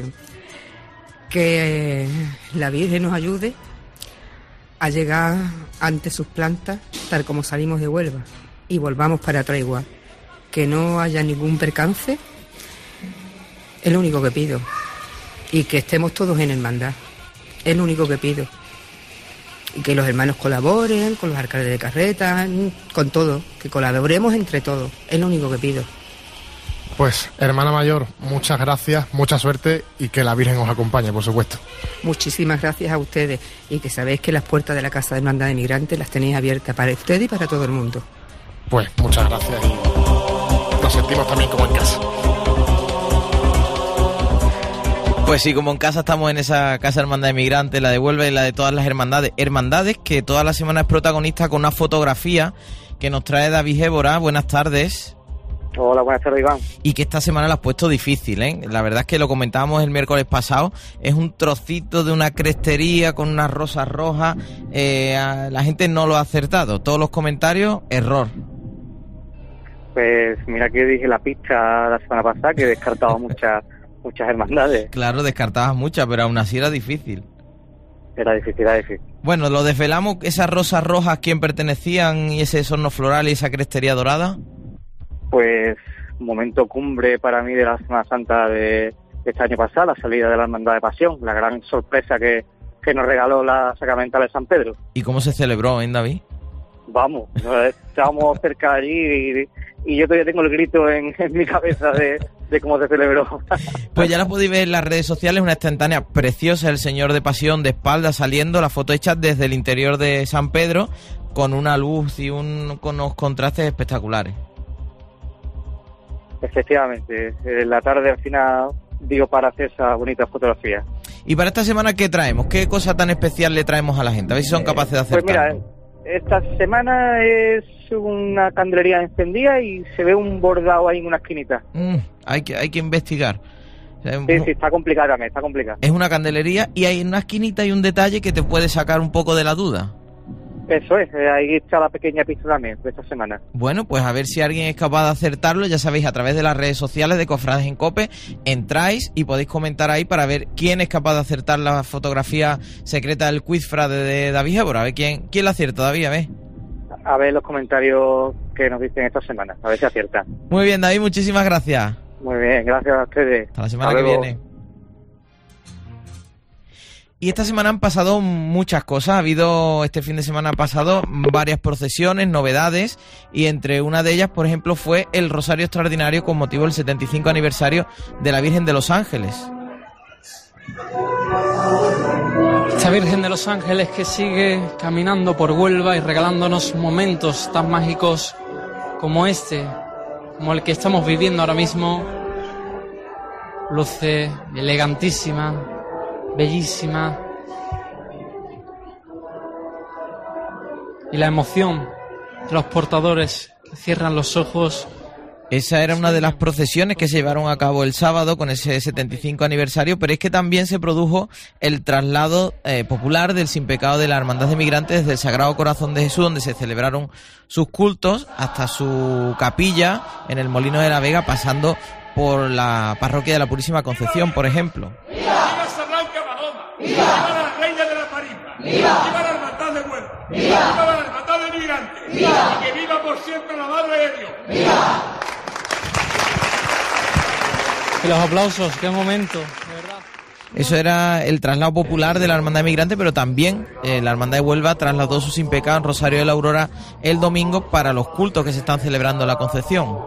la Virgen nos ayude a llegar ante sus plantas tal como salimos de Huelva y volvamos para atrás igual. Que no haya ningún percance, es lo único que pido. Y que estemos todos en hermandad, es lo único que pido. Y que los hermanos colaboren con los alcaldes de carreta, con todo, que colaboremos entre todos, es lo único que pido. Pues, hermana mayor, muchas gracias, mucha suerte y que la Virgen os acompañe, por supuesto. Muchísimas gracias a ustedes y que sabéis que las puertas de la Casa de Hermandad de Migrantes las tenéis abiertas para ustedes y para todo el mundo. Pues, muchas gracias y nos sentimos también como en casa. Pues sí, como en casa estamos en esa Casa Hermandad de Migrantes, la de Huelva y la de todas las hermandades. Hermandades que toda la semana es protagonista con una fotografía que nos trae David Évora. Buenas tardes. Hola, buenas tardes, Iván. Y que esta semana la has puesto difícil, ¿eh? La verdad es que lo comentábamos el miércoles pasado, es un trocito de una crestería con unas rosas rojas, la gente no lo ha acertado, todos los comentarios, error. Pues mira que dije la pista la semana pasada, que descartaba muchas hermandades. Claro, descartabas muchas, pero aún así era difícil. Era difícil. Bueno, lo desvelamos, esas rosas rojas, ¿quién pertenecían? Y ese sorno floral y esa crestería dorada. Pues momento cumbre para mí de la Semana Santa de este año pasado, la salida de la Hermandad de Pasión, la gran sorpresa que nos regaló la Sacramental de San Pedro. ¿Y cómo se celebró, David? Vamos, estábamos cerca de allí y yo todavía tengo el grito en mi cabeza de cómo se celebró. Pues ya la podéis ver en las redes sociales, una instantánea preciosa, el Señor de Pasión de espalda saliendo, la foto hecha desde el interior de San Pedro, con una luz y con unos contrastes espectaculares. Efectivamente, en la tarde al final dio para hacer esa bonita fotografía. ¿Y para esta semana qué traemos? ¿Qué cosa tan especial le traemos a la gente? A ver si son capaces de acertar. Pues mira, esta semana es una candelería encendida y se ve un bordado ahí en una esquinita. Hay que investigar. Sí, está complicada también, está complicada. Es una candelería y hay una esquinita y un detalle que te puede sacar un poco de la duda. Eso es, ahí está la pequeña pista también de esta semana. Bueno, pues a ver si alguien es capaz de acertarlo. Ya sabéis, a través de las redes sociales de Cofrades en COPE, entráis y podéis comentar ahí para ver quién es capaz de acertar la fotografía secreta del Quizfrade de David Évora. A ver quién la acierta, David, a ver. A ver los comentarios que nos dicen esta semana, a ver si aciertan. Muy bien, David, muchísimas gracias. Muy bien, gracias a ustedes. Hasta la semana que viene. Y esta semana han pasado muchas cosas. Ha habido este fin de semana pasado varias procesiones, novedades, y entre una de ellas, por ejemplo, fue el Rosario Extraordinario con motivo del 75 aniversario de la Virgen de los Ángeles. Esta Virgen de los Ángeles que sigue caminando por Huelva y regalándonos momentos tan mágicos como este, como el que estamos viviendo ahora mismo. Luce elegantísima, bellísima, y la emoción de los portadores que cierran los ojos. Esa era una de las procesiones que se llevaron a cabo el sábado con ese 75 aniversario, pero es que también se produjo el traslado popular del Sin Pecado de la Hermandad de Migrantes desde el Sagrado Corazón de Jesús, donde se celebraron sus cultos, hasta su capilla en el Molino de la Vega, pasando por la parroquia de la Purísima Concepción, por ejemplo. ¡Viva Esa Blanca Paloma! ¡Viva la Reina de la Marisma! ¡Viva la Hermandad de Huelva! ¡Viva la Hermandad de Migrantes! ¡Y que viva por siempre la Madre de Dios! ¡Viva! Y los aplausos, qué momento, de verdad. Eso era el traslado popular de la Hermandad de Migrantes, pero también la Hermandad de Huelva trasladó su Sin Pecado en Rosario de la Aurora el domingo para los cultos que se están celebrando en la Concepción.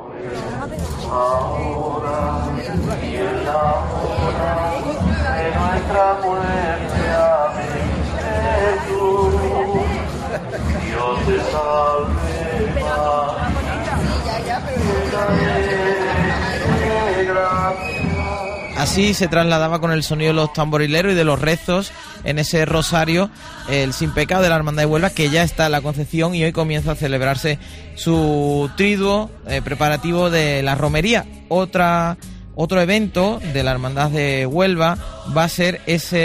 Así se trasladaba con el sonido de los tamborileros y de los rezos en ese rosario el Sin Pecado de la Hermandad de Huelva, que ya está en la Concepción y hoy comienza a celebrarse su triduo preparativo de la romería. Otro evento de la Hermandad de Huelva va a ser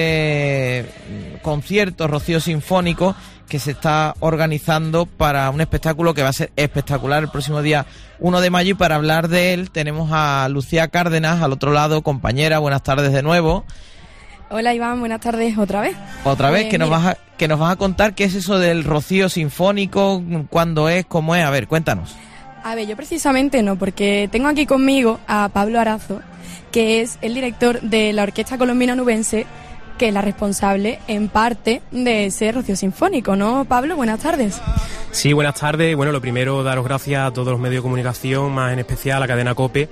ese concierto Rocío Sinfónico que se está organizando para un espectáculo que va a ser espectacular el próximo día 1 de mayo, y para hablar de él tenemos a Lucía Cárdenas al otro lado. Compañera, buenas tardes de nuevo. Hola Iván, buenas tardes otra vez. Otra vez, que nos vas a contar qué es eso del Rocío Sinfónico, cuándo es, cómo es. A ver, cuéntanos. A ver, yo precisamente no, porque tengo aquí conmigo a Pablo Arazo, que es el director de la Orquesta Colombina Onubense, que es la responsable en parte de ese Rocío Sinfónico, ¿no, Pablo? Buenas tardes. Sí, buenas tardes. Bueno, lo primero, daros gracias a todos los medios de comunicación, más en especial a la cadena COPE,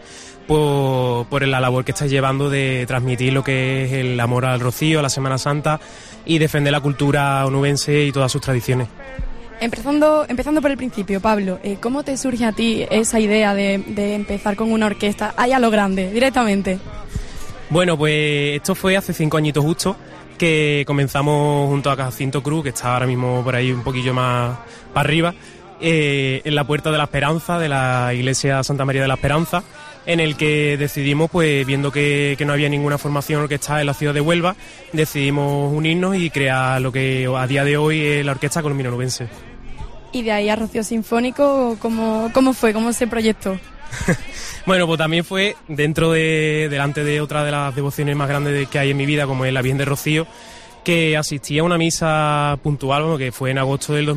por la labor que estáis llevando de transmitir lo que es el amor al Rocío, a la Semana Santa, y defender la cultura onubense y todas sus tradiciones. Empezando por el principio, Pablo, ¿cómo te surge a ti esa idea de empezar con una orquesta allá a lo grande, directamente? Bueno, pues esto fue hace 5 añitos justo, que comenzamos junto a Jacinto Cruz, que está ahora mismo por ahí un poquillo más para arriba, en la Puerta de la Esperanza de la Iglesia Santa María de la Esperanza, en el que decidimos, pues viendo que no había ninguna formación orquestal en la ciudad de Huelva, decidimos unirnos y crear lo que a día de hoy es la Orquesta Colombina Onubense. Y de ahí a Rocío Sinfónico, ¿cómo fue? ¿Cómo se proyectó? Bueno, pues también fue delante de otra de las devociones más grandes que hay en mi vida, como es la Virgen de Rocío, que asistí a una misa puntual, que fue en agosto del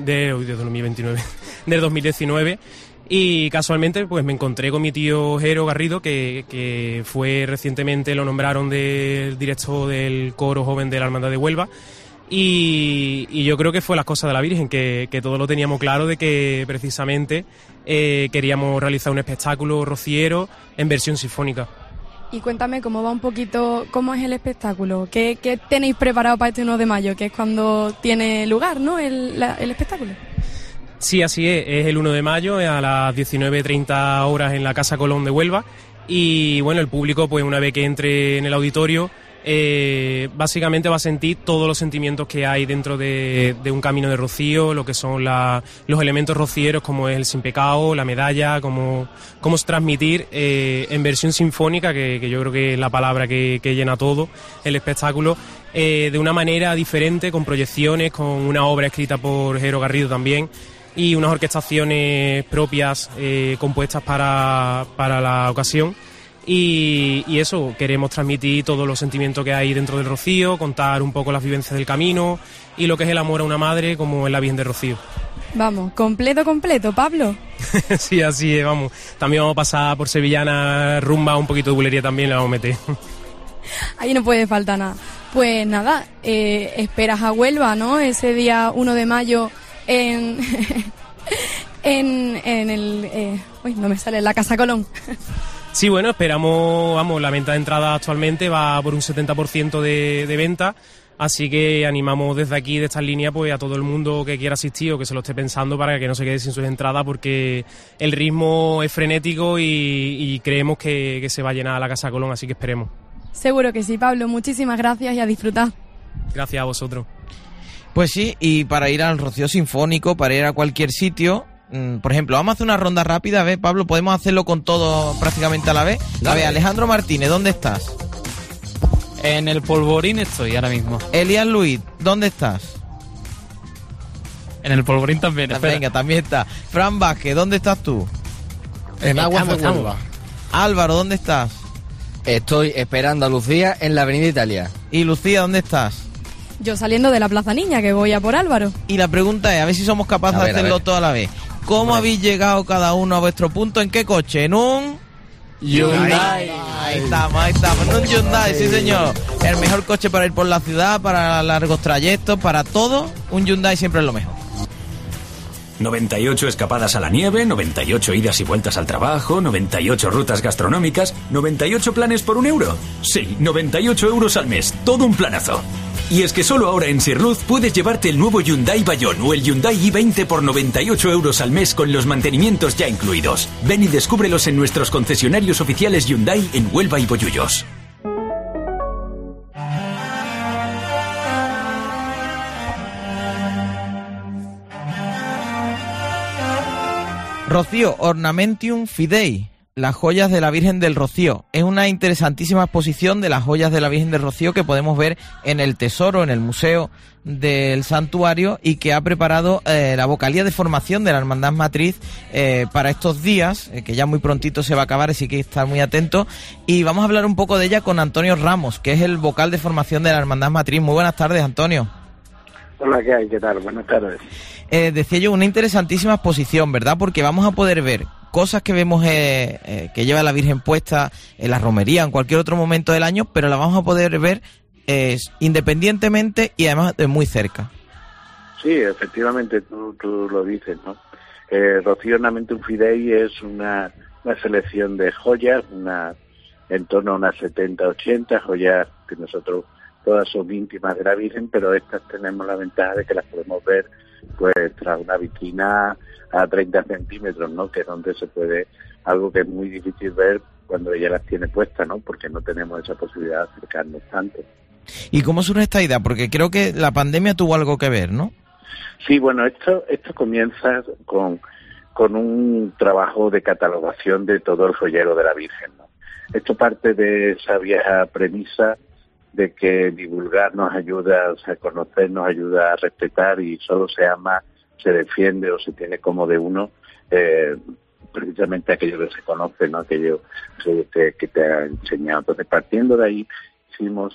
2019, y casualmente pues me encontré con mi tío Jero Garrido, que fue recientemente, lo nombraron del director del coro joven de la Hermandad de Huelva, y yo creo que fue las cosas de la Virgen, que todos lo teníamos claro de que precisamente queríamos realizar un espectáculo rociero en versión sinfónica. Y cuéntame cómo va un poquito, cómo es el espectáculo, qué tenéis preparado para este 1 de mayo, que es cuando tiene lugar, ¿no?, el espectáculo. Sí, así es el 1 de mayo a las 19:30 horas en la Casa Colón de Huelva, y bueno, el público pues una vez que entre en el auditorio básicamente va a sentir todos los sentimientos que hay dentro de un camino de rocío, lo que son los elementos rocieros, como es el sin pecado, la medalla, cómo transmitir en versión sinfónica, que yo creo que es la palabra que llena todo el espectáculo, de una manera diferente, con proyecciones, con una obra escrita por Jero Garrido también, y unas orquestaciones propias compuestas para la ocasión. Y eso, queremos transmitir todos los sentimientos que hay dentro del Rocío, contar un poco las vivencias del camino y lo que es el amor a una madre, como es la Virgen de Rocío. Vamos, completo, Pablo. Sí, así es, vamos. También vamos a pasar por sevillana, rumba, un poquito de bulería también le vamos a meter. Ahí no puede faltar nada. Pues nada, esperas a Huelva, ¿no? Ese día 1 de mayo en el... no me sale, en la Casa Colón. Sí, bueno, esperamos, vamos, la venta de entradas actualmente va por un 70% de venta, así que animamos desde aquí, de estas líneas, pues a todo el mundo que quiera asistir o que se lo esté pensando para que no se quede sin sus entradas, porque el ritmo es frenético y creemos que se va a llenar la Casa Colón, así que esperemos. Seguro que sí, Pablo, muchísimas gracias y a disfrutar. Gracias a vosotros. Pues sí, y para ir al Rocío Sinfónico, para ir a cualquier sitio... Por ejemplo, vamos a hacer una ronda rápida, a ver, Pablo, podemos hacerlo con todo prácticamente a la vez. A ver, Alejandro Martínez, ¿dónde estás? En el Polvorín estoy ahora mismo. Elías Luis, ¿dónde estás? En el Polvorín también, espera. Venga, también está. Fran Vázquez, ¿dónde estás tú? En Aguas de Huelva. Álvaro, ¿dónde estás? Estoy esperando a Lucía en la Avenida Italia. ¿Y Lucía, dónde estás? Yo saliendo de la Plaza Niña, que voy a por Álvaro. Y la pregunta es, a ver si somos capaces de hacerlo todo a la vez. ¿Cómo habéis llegado cada uno a vuestro punto? ¿En qué coche? ¿En un...? Hyundai. Ahí estamos, en un Hyundai, sí señor. El mejor coche para ir por la ciudad, para largos trayectos, para todo. Un Hyundai siempre es lo mejor. 98 escapadas a la nieve, 98 idas y vueltas al trabajo, 98 rutas gastronómicas, 98 planes por €1. Sí, 98 euros al mes, todo un planazo. Y es que solo ahora en Sirluz puedes llevarte el nuevo Hyundai Bayón o el Hyundai i20 por 98 euros al mes con los mantenimientos ya incluidos. Ven y descúbrelos en nuestros concesionarios oficiales Hyundai en Huelva y Bollullos. Rocío Ornamentium Fidei, las joyas de la Virgen del Rocío. Es una interesantísima exposición de las joyas de la Virgen del Rocío que podemos ver en el Tesoro, en el Museo del Santuario, y que ha preparado la Vocalía de Formación de la Hermandad Matriz para estos días, que ya muy prontito se va a acabar, así que hay que estar muy atentos. Y vamos a hablar un poco de ella con Antonio Ramos, que es el vocal de formación de la Hermandad Matriz. Muy buenas tardes, Antonio. Hola, ¿qué hay? ¿Qué tal? Buenas tardes. Decía yo, una interesantísima exposición, ¿verdad? Porque vamos a poder ver cosas que vemos que lleva la Virgen puesta en la romería, en cualquier otro momento del año, pero la vamos a poder ver independientemente y además de muy cerca. Sí, efectivamente, tú lo dices, ¿no? Rocío Ornamentium Fidei es una selección de joyas, en torno a unas 70, 80 joyas que nosotros todas son íntimas de la Virgen, pero estas tenemos la ventaja de que las podemos ver pues tras una vitrina a 30 centímetros, ¿no? Que es donde se puede, algo que es muy difícil ver cuando ella las tiene puestas, ¿no? Porque no tenemos esa posibilidad de acercarnos tanto. ¿Y cómo surge esta idea? Porque creo que la pandemia tuvo algo que ver, ¿no? Sí, bueno, esto comienza con un trabajo de catalogación de todo el joyero de la Virgen, ¿no? Esto parte de esa vieja premisa de que divulgar nos ayuda a conocer, nos ayuda a respetar, y solo se ama, se defiende o se tiene como de uno precisamente aquello que se conoce, ¿no? Aquello que te ha enseñado. Entonces, partiendo de ahí, hicimos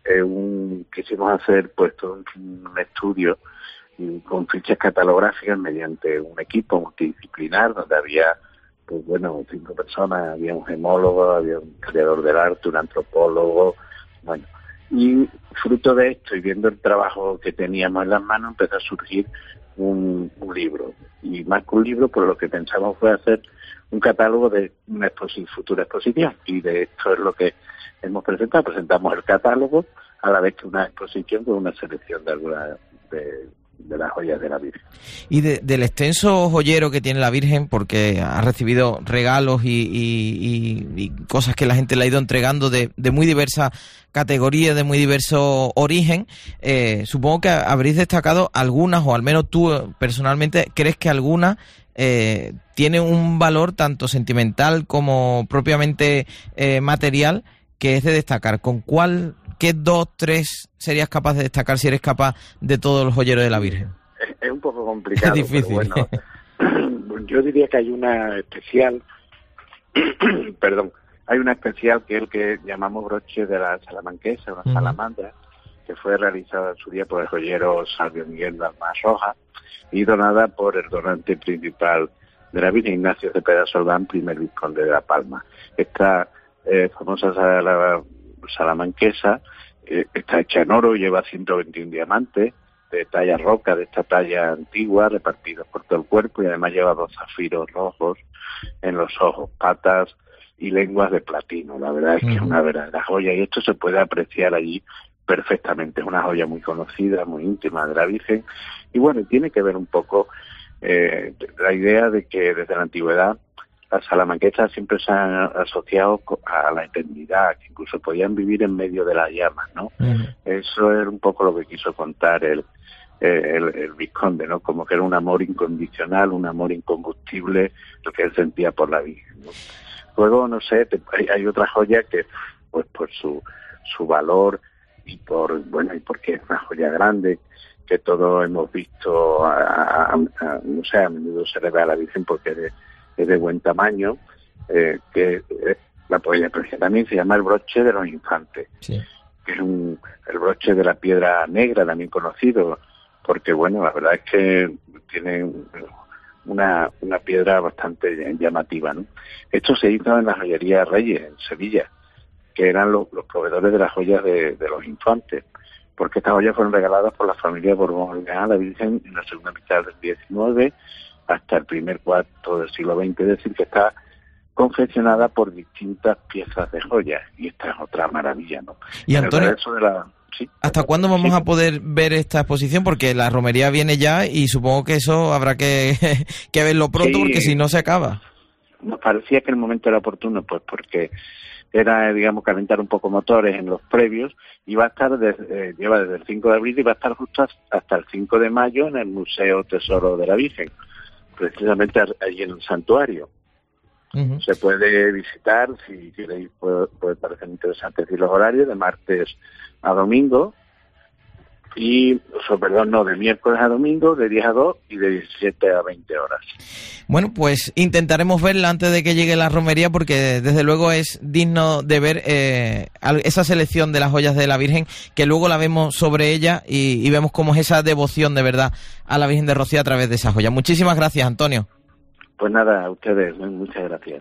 quisimos hacer pues todo un estudio con fichas catalográficas mediante un equipo multidisciplinar donde había, pues bueno, 5 personas, había un gemólogo, había un creador del arte, un antropólogo, bueno, y fruto de esto y viendo el trabajo que teníamos en las manos empezó a surgir un libro, y más que un libro, pues lo que pensamos fue hacer un catálogo de una futura exposición, y de esto es lo que hemos presentado. Presentamos el catálogo a la vez que una exposición con una selección de algunas de las joyas de la Virgen. Y del extenso joyero que tiene la Virgen, porque ha recibido regalos y cosas que la gente le ha ido entregando de muy diversas categorías, de muy diverso origen, supongo que habréis destacado algunas, o al menos tú personalmente crees que algunas tiene un valor tanto sentimental como propiamente material, que es de destacar. ¿Con cuál, qué 2, 3 serías capaz de destacar si eres capaz de todo el joyero de la Virgen? Es un poco complicado, es difícil. Pero bueno, yo diría que hay una especial, perdón, hay una especial que es el que llamamos broche de la salamanquesa, una salamandra, que fue realizada en su día por el joyero Salvio Miguel Dalmas Rojas y donada por el donante principal de la Virgen, Ignacio Cepeda Soldán, primer vizconde de La Palma. Esta famosa salamanquesa está hecha en oro, lleva 121 diamantes de talla roca, de esta talla antigua, repartidos por todo el cuerpo, y además lleva 2 zafiros rojos en los ojos, patas y lenguas de platino. La verdad es que es una verdadera joya, y esto se puede apreciar allí perfectamente. Es una joya muy conocida, muy íntima de la Virgen, y bueno, tiene que ver un poco la idea de que desde la antigüedad las salamanquesas siempre se han asociado a la eternidad, que incluso podían vivir en medio de las llamas, ¿no? Eso es un poco lo que quiso contar el vizconde, ¿no? Como que era un amor incondicional, un amor incombustible, lo que él sentía por la Virgen, ¿no? Luego, no sé, hay otra joya que, pues por su valor y porque es una joya grande, que todos hemos visto, no sé, a menudo se le ve a la Virgen porque es de buen tamaño, que la podría apreciar también. Se llama el broche de los infantes, que es el broche de la piedra negra, también conocido, porque bueno, la verdad es que tiene una piedra bastante llamativa, ¿no? Esto se hizo en la joyería Reyes, en Sevilla, que eran los proveedores de las joyas de los infantes, porque estas joyas fueron regaladas por la familia Borbón a la Virgen en la segunda mitad del 19 hasta el primer cuarto del siglo XX, es decir, que está confeccionada por distintas piezas de joyas, y esta es otra maravilla, ¿no? Y Antonio, ¿hasta cuándo vamos a poder ver esta exposición? Porque la romería viene ya y supongo que eso habrá que verlo pronto, porque si no se acaba. Nos parecía que el momento era oportuno, pues porque era, digamos, calentar un poco motores en los previos, y va a estar lleva desde el 5 de abril y va a estar justo hasta el 5 de mayo en el Museo Tesoro de la Virgen, precisamente allí en el santuario. Se puede visitar, si queréis, puede parecer interesante decir los horarios, de martes a domingo, de miércoles a domingo, de 10 a 2 y de 17 a 20 horas. Bueno, pues intentaremos verla antes de que llegue la romería, porque desde luego es digno de ver esa selección de las joyas de la Virgen, que luego la vemos sobre ella y vemos cómo es esa devoción de verdad a la Virgen de Rocío a través de esas joyas. Muchísimas gracias, Antonio. Pues nada, a ustedes, muchas gracias.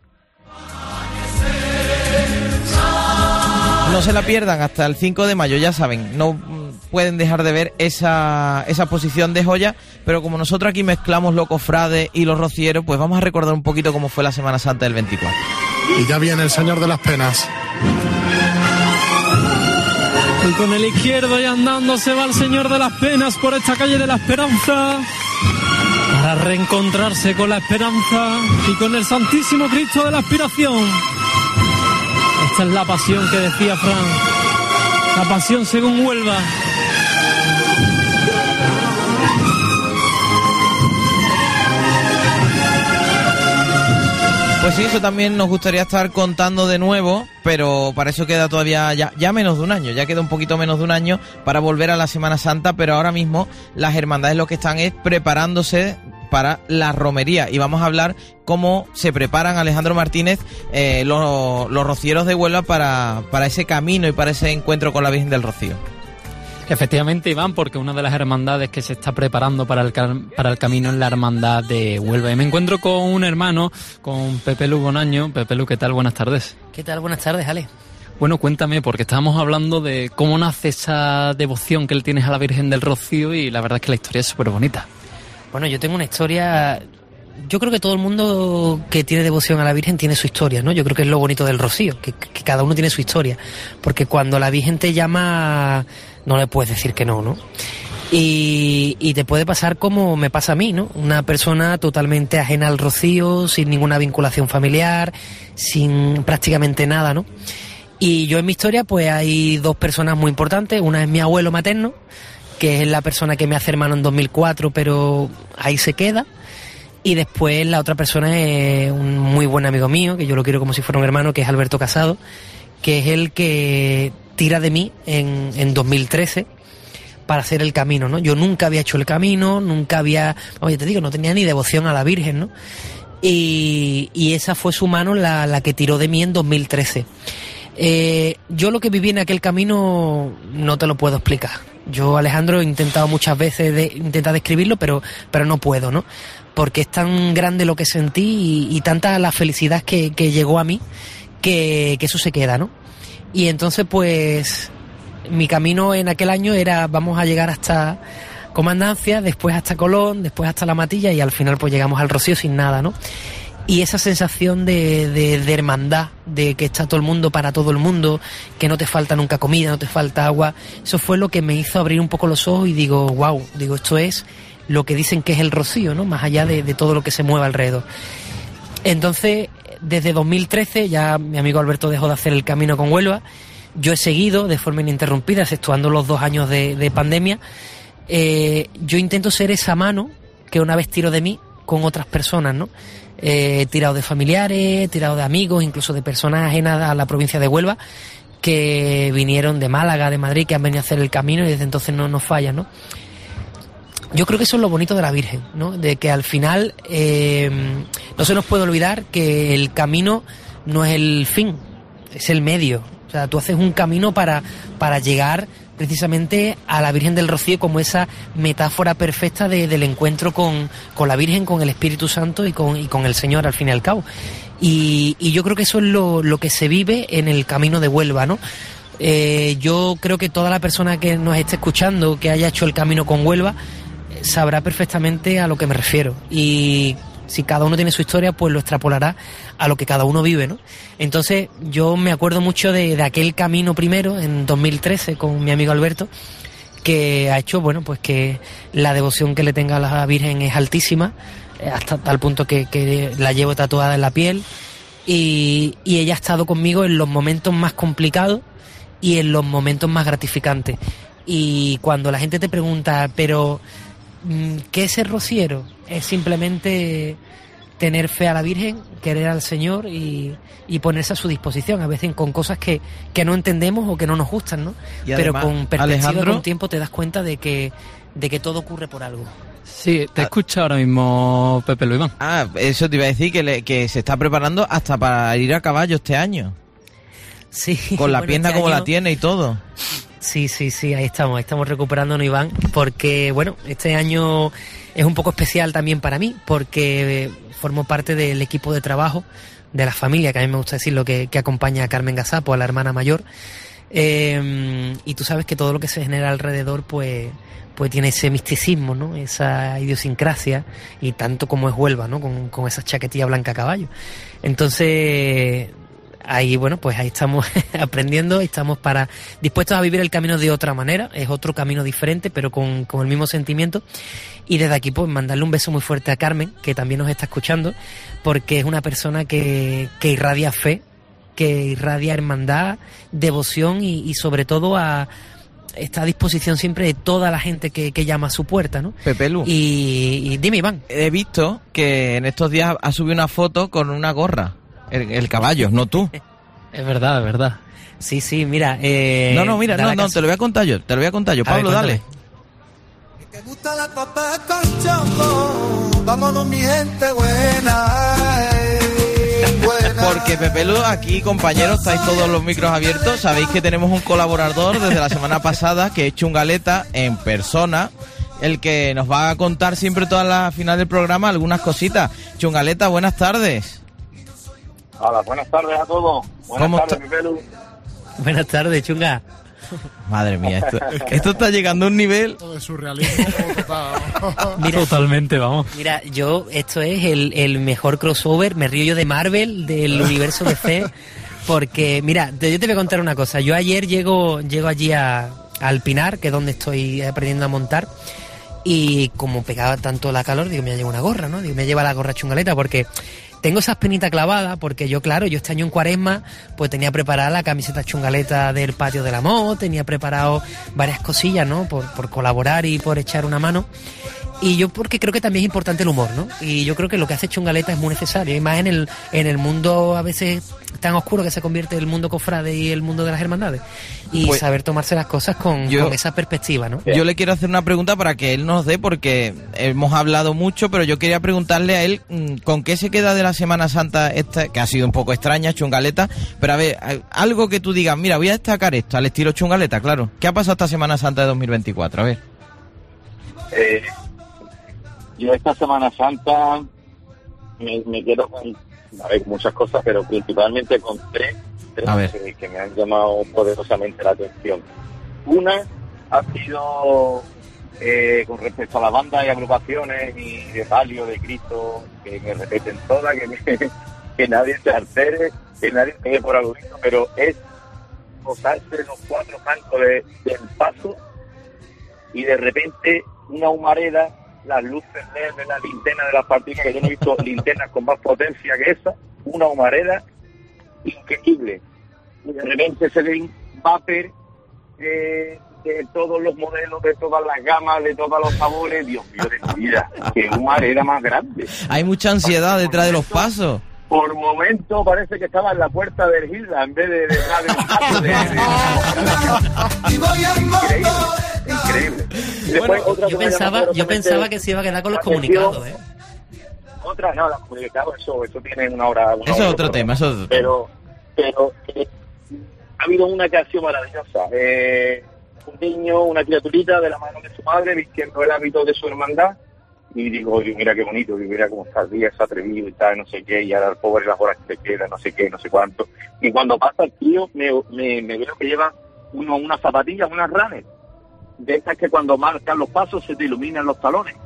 No se la pierdan hasta el 5 de mayo, ya saben, no pueden dejar de ver esa exposición de joyas, pero como nosotros aquí mezclamos los cofrades y los rocieros, pues vamos a recordar un poquito cómo fue la Semana Santa del 24. Y ya viene el Señor de las Penas. Y con el izquierdo y andando se va el Señor de las Penas por esta calle de la Esperanza, para reencontrarse con la esperanza y con el Santísimo Cristo de la Aspiración. Esta es la pasión que decía Fran, la pasión según Huelva. Pues sí, eso también nos gustaría estar contando de nuevo, pero para eso queda todavía ya menos de un año, ya queda un poquito menos de un año para volver a la Semana Santa, pero ahora mismo las hermandades lo que están es preparándose para la romería. Y vamos a hablar cómo se preparan, Alejandro Martínez, los rocieros de Huelva para ese camino y para ese encuentro con la Virgen del Rocío. Efectivamente, Iván, porque una de las hermandades que se está preparando para el camino es la hermandad de Huelva. Y me encuentro con un hermano, con Pepe Lu Bonaño. Pepe Lu, ¿qué tal? Buenas tardes. ¿Qué tal? Buenas tardes, Ale. Bueno, cuéntame, porque estábamos hablando de cómo nace esa devoción que él tienes a la Virgen del Rocío, y la verdad es que la historia es súper bonita. Bueno, yo tengo una historia... Yo creo que todo el mundo que tiene devoción a la Virgen tiene su historia, ¿no? Yo creo que es lo bonito del Rocío, que cada uno tiene su historia. Porque cuando la Virgen te llama, no le puedes decir que no, ¿no? Y te puede pasar como me pasa a mí, ¿no? Una persona totalmente ajena al Rocío, sin ninguna vinculación familiar, sin prácticamente nada, ¿no? Y yo en mi historia pues hay dos personas muy importantes. Una es mi abuelo materno, que es la persona que me hace hermano en 2004, pero ahí se queda. Y después la otra persona es un muy buen amigo mío, que yo lo quiero como si fuera un hermano, que es Alberto Casado, que es el que tira de mí en 2013 para hacer el camino, ¿no? Yo nunca había hecho el camino, nunca había... Oye, te digo, no tenía ni devoción a la Virgen, ¿no? Y esa fue su mano la que tiró de mí en 2013. Yo lo que viví en aquel camino no te lo puedo explicar. Yo, Alejandro, he intentado muchas veces intentar describirlo, pero no puedo, ¿no? Porque es tan grande lo que sentí y tanta la felicidad que llegó a mí que eso se queda, ¿no? Y entonces, pues, mi camino en aquel año era, vamos a llegar hasta Comandancia, después hasta Colón, después hasta La Matilla, y al final pues llegamos al Rocío sin nada, ¿no? Y esa sensación de hermandad, de que está todo el mundo para todo el mundo, que no te falta nunca comida, no te falta agua, eso fue lo que me hizo abrir un poco los ojos y digo, wow, digo, esto es lo que dicen que es el Rocío, ¿no? Más allá de todo lo que se mueve alrededor. Entonces, desde 2013 ya mi amigo Alberto dejó de hacer el camino con Huelva. Yo he seguido de forma ininterrumpida, exceptuando los 2 años de pandemia. Yo intento ser esa mano que una vez tiro de mí con otras personas, ¿no? He tirado de familiares, he tirado de amigos, incluso de personas ajenas a la provincia de Huelva, que vinieron de Málaga, de Madrid, que han venido a hacer el camino y desde entonces no nos fallan, ¿no? Yo creo que eso es lo bonito de la Virgen, ¿no? De que al final no se nos puede olvidar que el camino no es el fin, es el medio. O sea, tú haces un camino para llegar precisamente a la Virgen del Rocío como esa metáfora perfecta del encuentro con la Virgen, con el Espíritu Santo y con el Señor al fin y al cabo. Y yo creo que eso es lo que se vive en el camino de Huelva, ¿no? Yo creo que toda la persona que nos esté escuchando, que haya hecho el camino con Huelva, sabrá perfectamente a lo que me refiero. Y si cada uno tiene su historia, pues lo extrapolará a lo que cada uno vive, ¿no? Entonces, yo me acuerdo mucho de aquel camino primero, en 2013, con mi amigo Alberto, que ha hecho, bueno, pues que la devoción que le tenga a la Virgen es altísima, hasta tal punto que la llevo tatuada en la piel, y ella ha estado conmigo en los momentos más complicados y en los momentos más gratificantes. Y cuando la gente te pregunta, pero ¿qué es el rociero? Es simplemente tener fe a la Virgen, querer al Señor y ponerse a su disposición, a veces con cosas que no entendemos o que no nos gustan, ¿no? Y pero además, con perspectiva, Alejandro, con tiempo te das cuenta de que todo ocurre por algo. Sí, te escucha ahora mismo Pepe Lu, Iván. Eso te iba a decir, que se está preparando hasta para ir a caballo este año. Sí. Con la bueno, pierna este como año... la tiene y todo. Sí, ahí estamos recuperándonos, Iván, porque bueno, este año es un poco especial también para mí, porque formo parte del equipo de trabajo de la familia, que a mí me gusta decirlo, que acompaña a Carmen Gazapo, a la hermana mayor, y tú sabes que todo lo que se genera alrededor pues tiene ese misticismo, ¿no? Esa idiosincrasia, y tanto como es Huelva, ¿no? Con esa chaquetilla blanca a caballo. Entonces... ahí, bueno, pues ahí estamos aprendiendo y estamos dispuestos a vivir el camino de otra manera. Es otro camino diferente, pero con el mismo sentimiento. Y desde aquí, pues mandarle un beso muy fuerte a Carmen, que también nos está escuchando, porque es una persona que irradia fe, que irradia hermandad, devoción y sobre todo está a disposición siempre de toda la gente que llama a su puerta, ¿no? Pepe Lu. Y dime, Iván. He visto que en estos días ha subido una foto con una gorra. El caballo, no tú. Es verdad. Sí, mira. No, te lo voy a contar yo. Pablo, dale. ¿Te gusta la papa con choco? vámonos mi gente buena. Porque Pepe Lu, aquí compañeros, estáis todos los micros abiertos. Sabéis que tenemos un colaborador desde la semana pasada, que es Chungaleta en persona, el que nos va a contar siempre toda la final del programa algunas cositas. Chungaleta, buenas tardes. Hola, buenas tardes a todos. Buenas tardes, Pepe Lu. Buenas tardes, Chunga. Madre mía, esto está llegando a un nivel... Todo es surrealismo. Mira, totalmente, vamos. Mira, esto es el mejor crossover, me río yo de Marvel, del universo DC, porque, mira, yo te voy a contar una cosa. Yo ayer llego allí al Pinar, que es donde estoy aprendiendo a montar, y como pegaba tanto la calor, digo, me llevo una gorra, ¿no? Digo, me lleva la gorra Chungaleta, porque... Tengo esa espinita clavada porque yo, claro, este año en Cuaresma pues tenía preparada la camiseta Chungaleta del Patio del Amor, tenía preparado varias cosillas, ¿no? Por colaborar y por echar una mano. Y yo porque creo que también es importante el humor, ¿no? Y yo creo que lo que hace Chungaleta es muy necesario, y más en el mundo a veces tan oscuro que se convierte el mundo cofrade y el mundo de las hermandades. Y pues, saber tomarse las cosas con esa perspectiva, ¿no? Yo le quiero hacer una pregunta para que él nos dé, porque hemos hablado mucho, pero yo quería preguntarle a él con qué se queda de la Semana Santa esta, que ha sido un poco extraña, Chungaleta, pero a ver, algo que tú digas, mira, voy a destacar esto, al estilo Chungaleta, claro. ¿Qué ha pasado esta Semana Santa de 2024? A ver. Yo esta Semana Santa me quedo con muchas cosas, pero principalmente con tres que me han llamado poderosamente la atención. Una ha sido con respecto a las bandas y agrupaciones y de palio, de Cristo, que me repiten todas, que nadie se altere, que nadie se dé por aludido, pero es posarse los cuatro bancos del paso y de repente una humareda, las luces LED de la linterna de las partidas, que yo no he visto linternas con más potencia que esa, una humareda increíble. Y de repente se ve un vapor de todos los modelos, de todas las gamas, de todos los sabores. Dios mío de mi vida, qué humareda más grande. Hay mucha ansiedad detrás de los pasos. Por momento parece que estaba en la puerta del Hilda en vez de detrás de un paso increíble. Después, bueno, yo pensaba que se iba a quedar con los comunicados, ¿eh? Los comunicados, eso tiene una hora. Eso es otro tema, Pero ha habido una que ha sido maravillosa. Un niño, una criaturita de la mano de su madre, vistiendo el hábito de su hermandad, y digo, mira qué bonito, mira cómo está el día, se ha atrevido y tal, no sé qué, y ahora el pobre las horas que te quedan, no sé qué, no sé cuánto. Y cuando pasa el tío, me veo que lleva unas zapatillas, unas runners, de estas que cuando marcan los pasos se te iluminan los talones.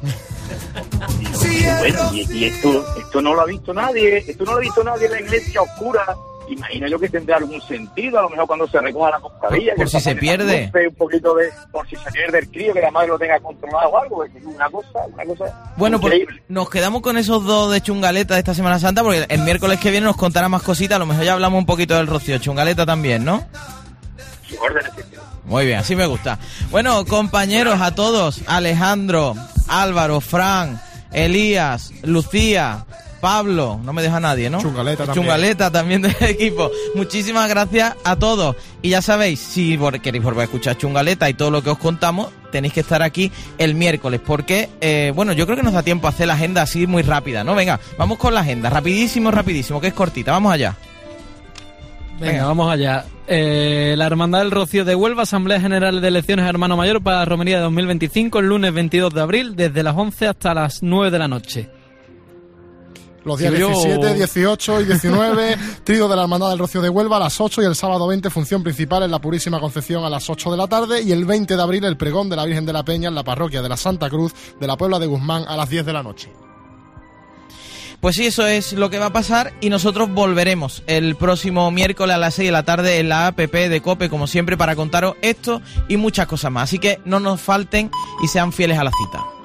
Bueno, y esto no lo ha visto nadie, en la iglesia oscura. Imagino yo que tendrá algún sentido, a lo mejor cuando se recoja la costadilla, por si se pierde, un poquito por si se pierde el crío, que la madre lo tenga controlado o algo, es una cosa bueno, increíble. Pues nos quedamos con esos dos de Chungaleta de esta Semana Santa, porque el miércoles que viene nos contará más cositas, a lo mejor ya hablamos un poquito del Rocío. Chungaleta también, ¿no? Su orden. Muy bien, así me gusta. Bueno, compañeros, a todos, Alejandro, Álvaro, Fran, Elías, Lucía, Pablo, no me deja nadie, ¿no? Chungaleta también del equipo. Muchísimas gracias a todos. Y ya sabéis, si queréis volver a escuchar Chungaleta y todo lo que os contamos, tenéis que estar aquí el miércoles, porque, bueno, yo creo que nos da tiempo a hacer la agenda así muy rápida, ¿no? Venga, vamos con la agenda, rapidísimo, que es cortita, vamos allá. Venga, vamos allá. La Hermandad del Rocío de Huelva, Asamblea General de Elecciones Hermano Mayor para la Romería de 2025, el lunes 22 de abril, desde las 11 hasta las 9 de la noche. Los días 17, 18 y 19, trío de la Hermandad del Rocío de Huelva a las 8 y el sábado 20, función principal en la Purísima Concepción a las 8 de la tarde, y el 20 de abril el pregón de la Virgen de la Peña en la parroquia de la Santa Cruz de la Puebla de Guzmán a las 10 de la noche. Pues sí, eso es lo que va a pasar, y nosotros volveremos el próximo miércoles a las 6 de la tarde en la APP de COPE, como siempre, para contaros esto y muchas cosas más. Así que no nos falten y sean fieles a la cita.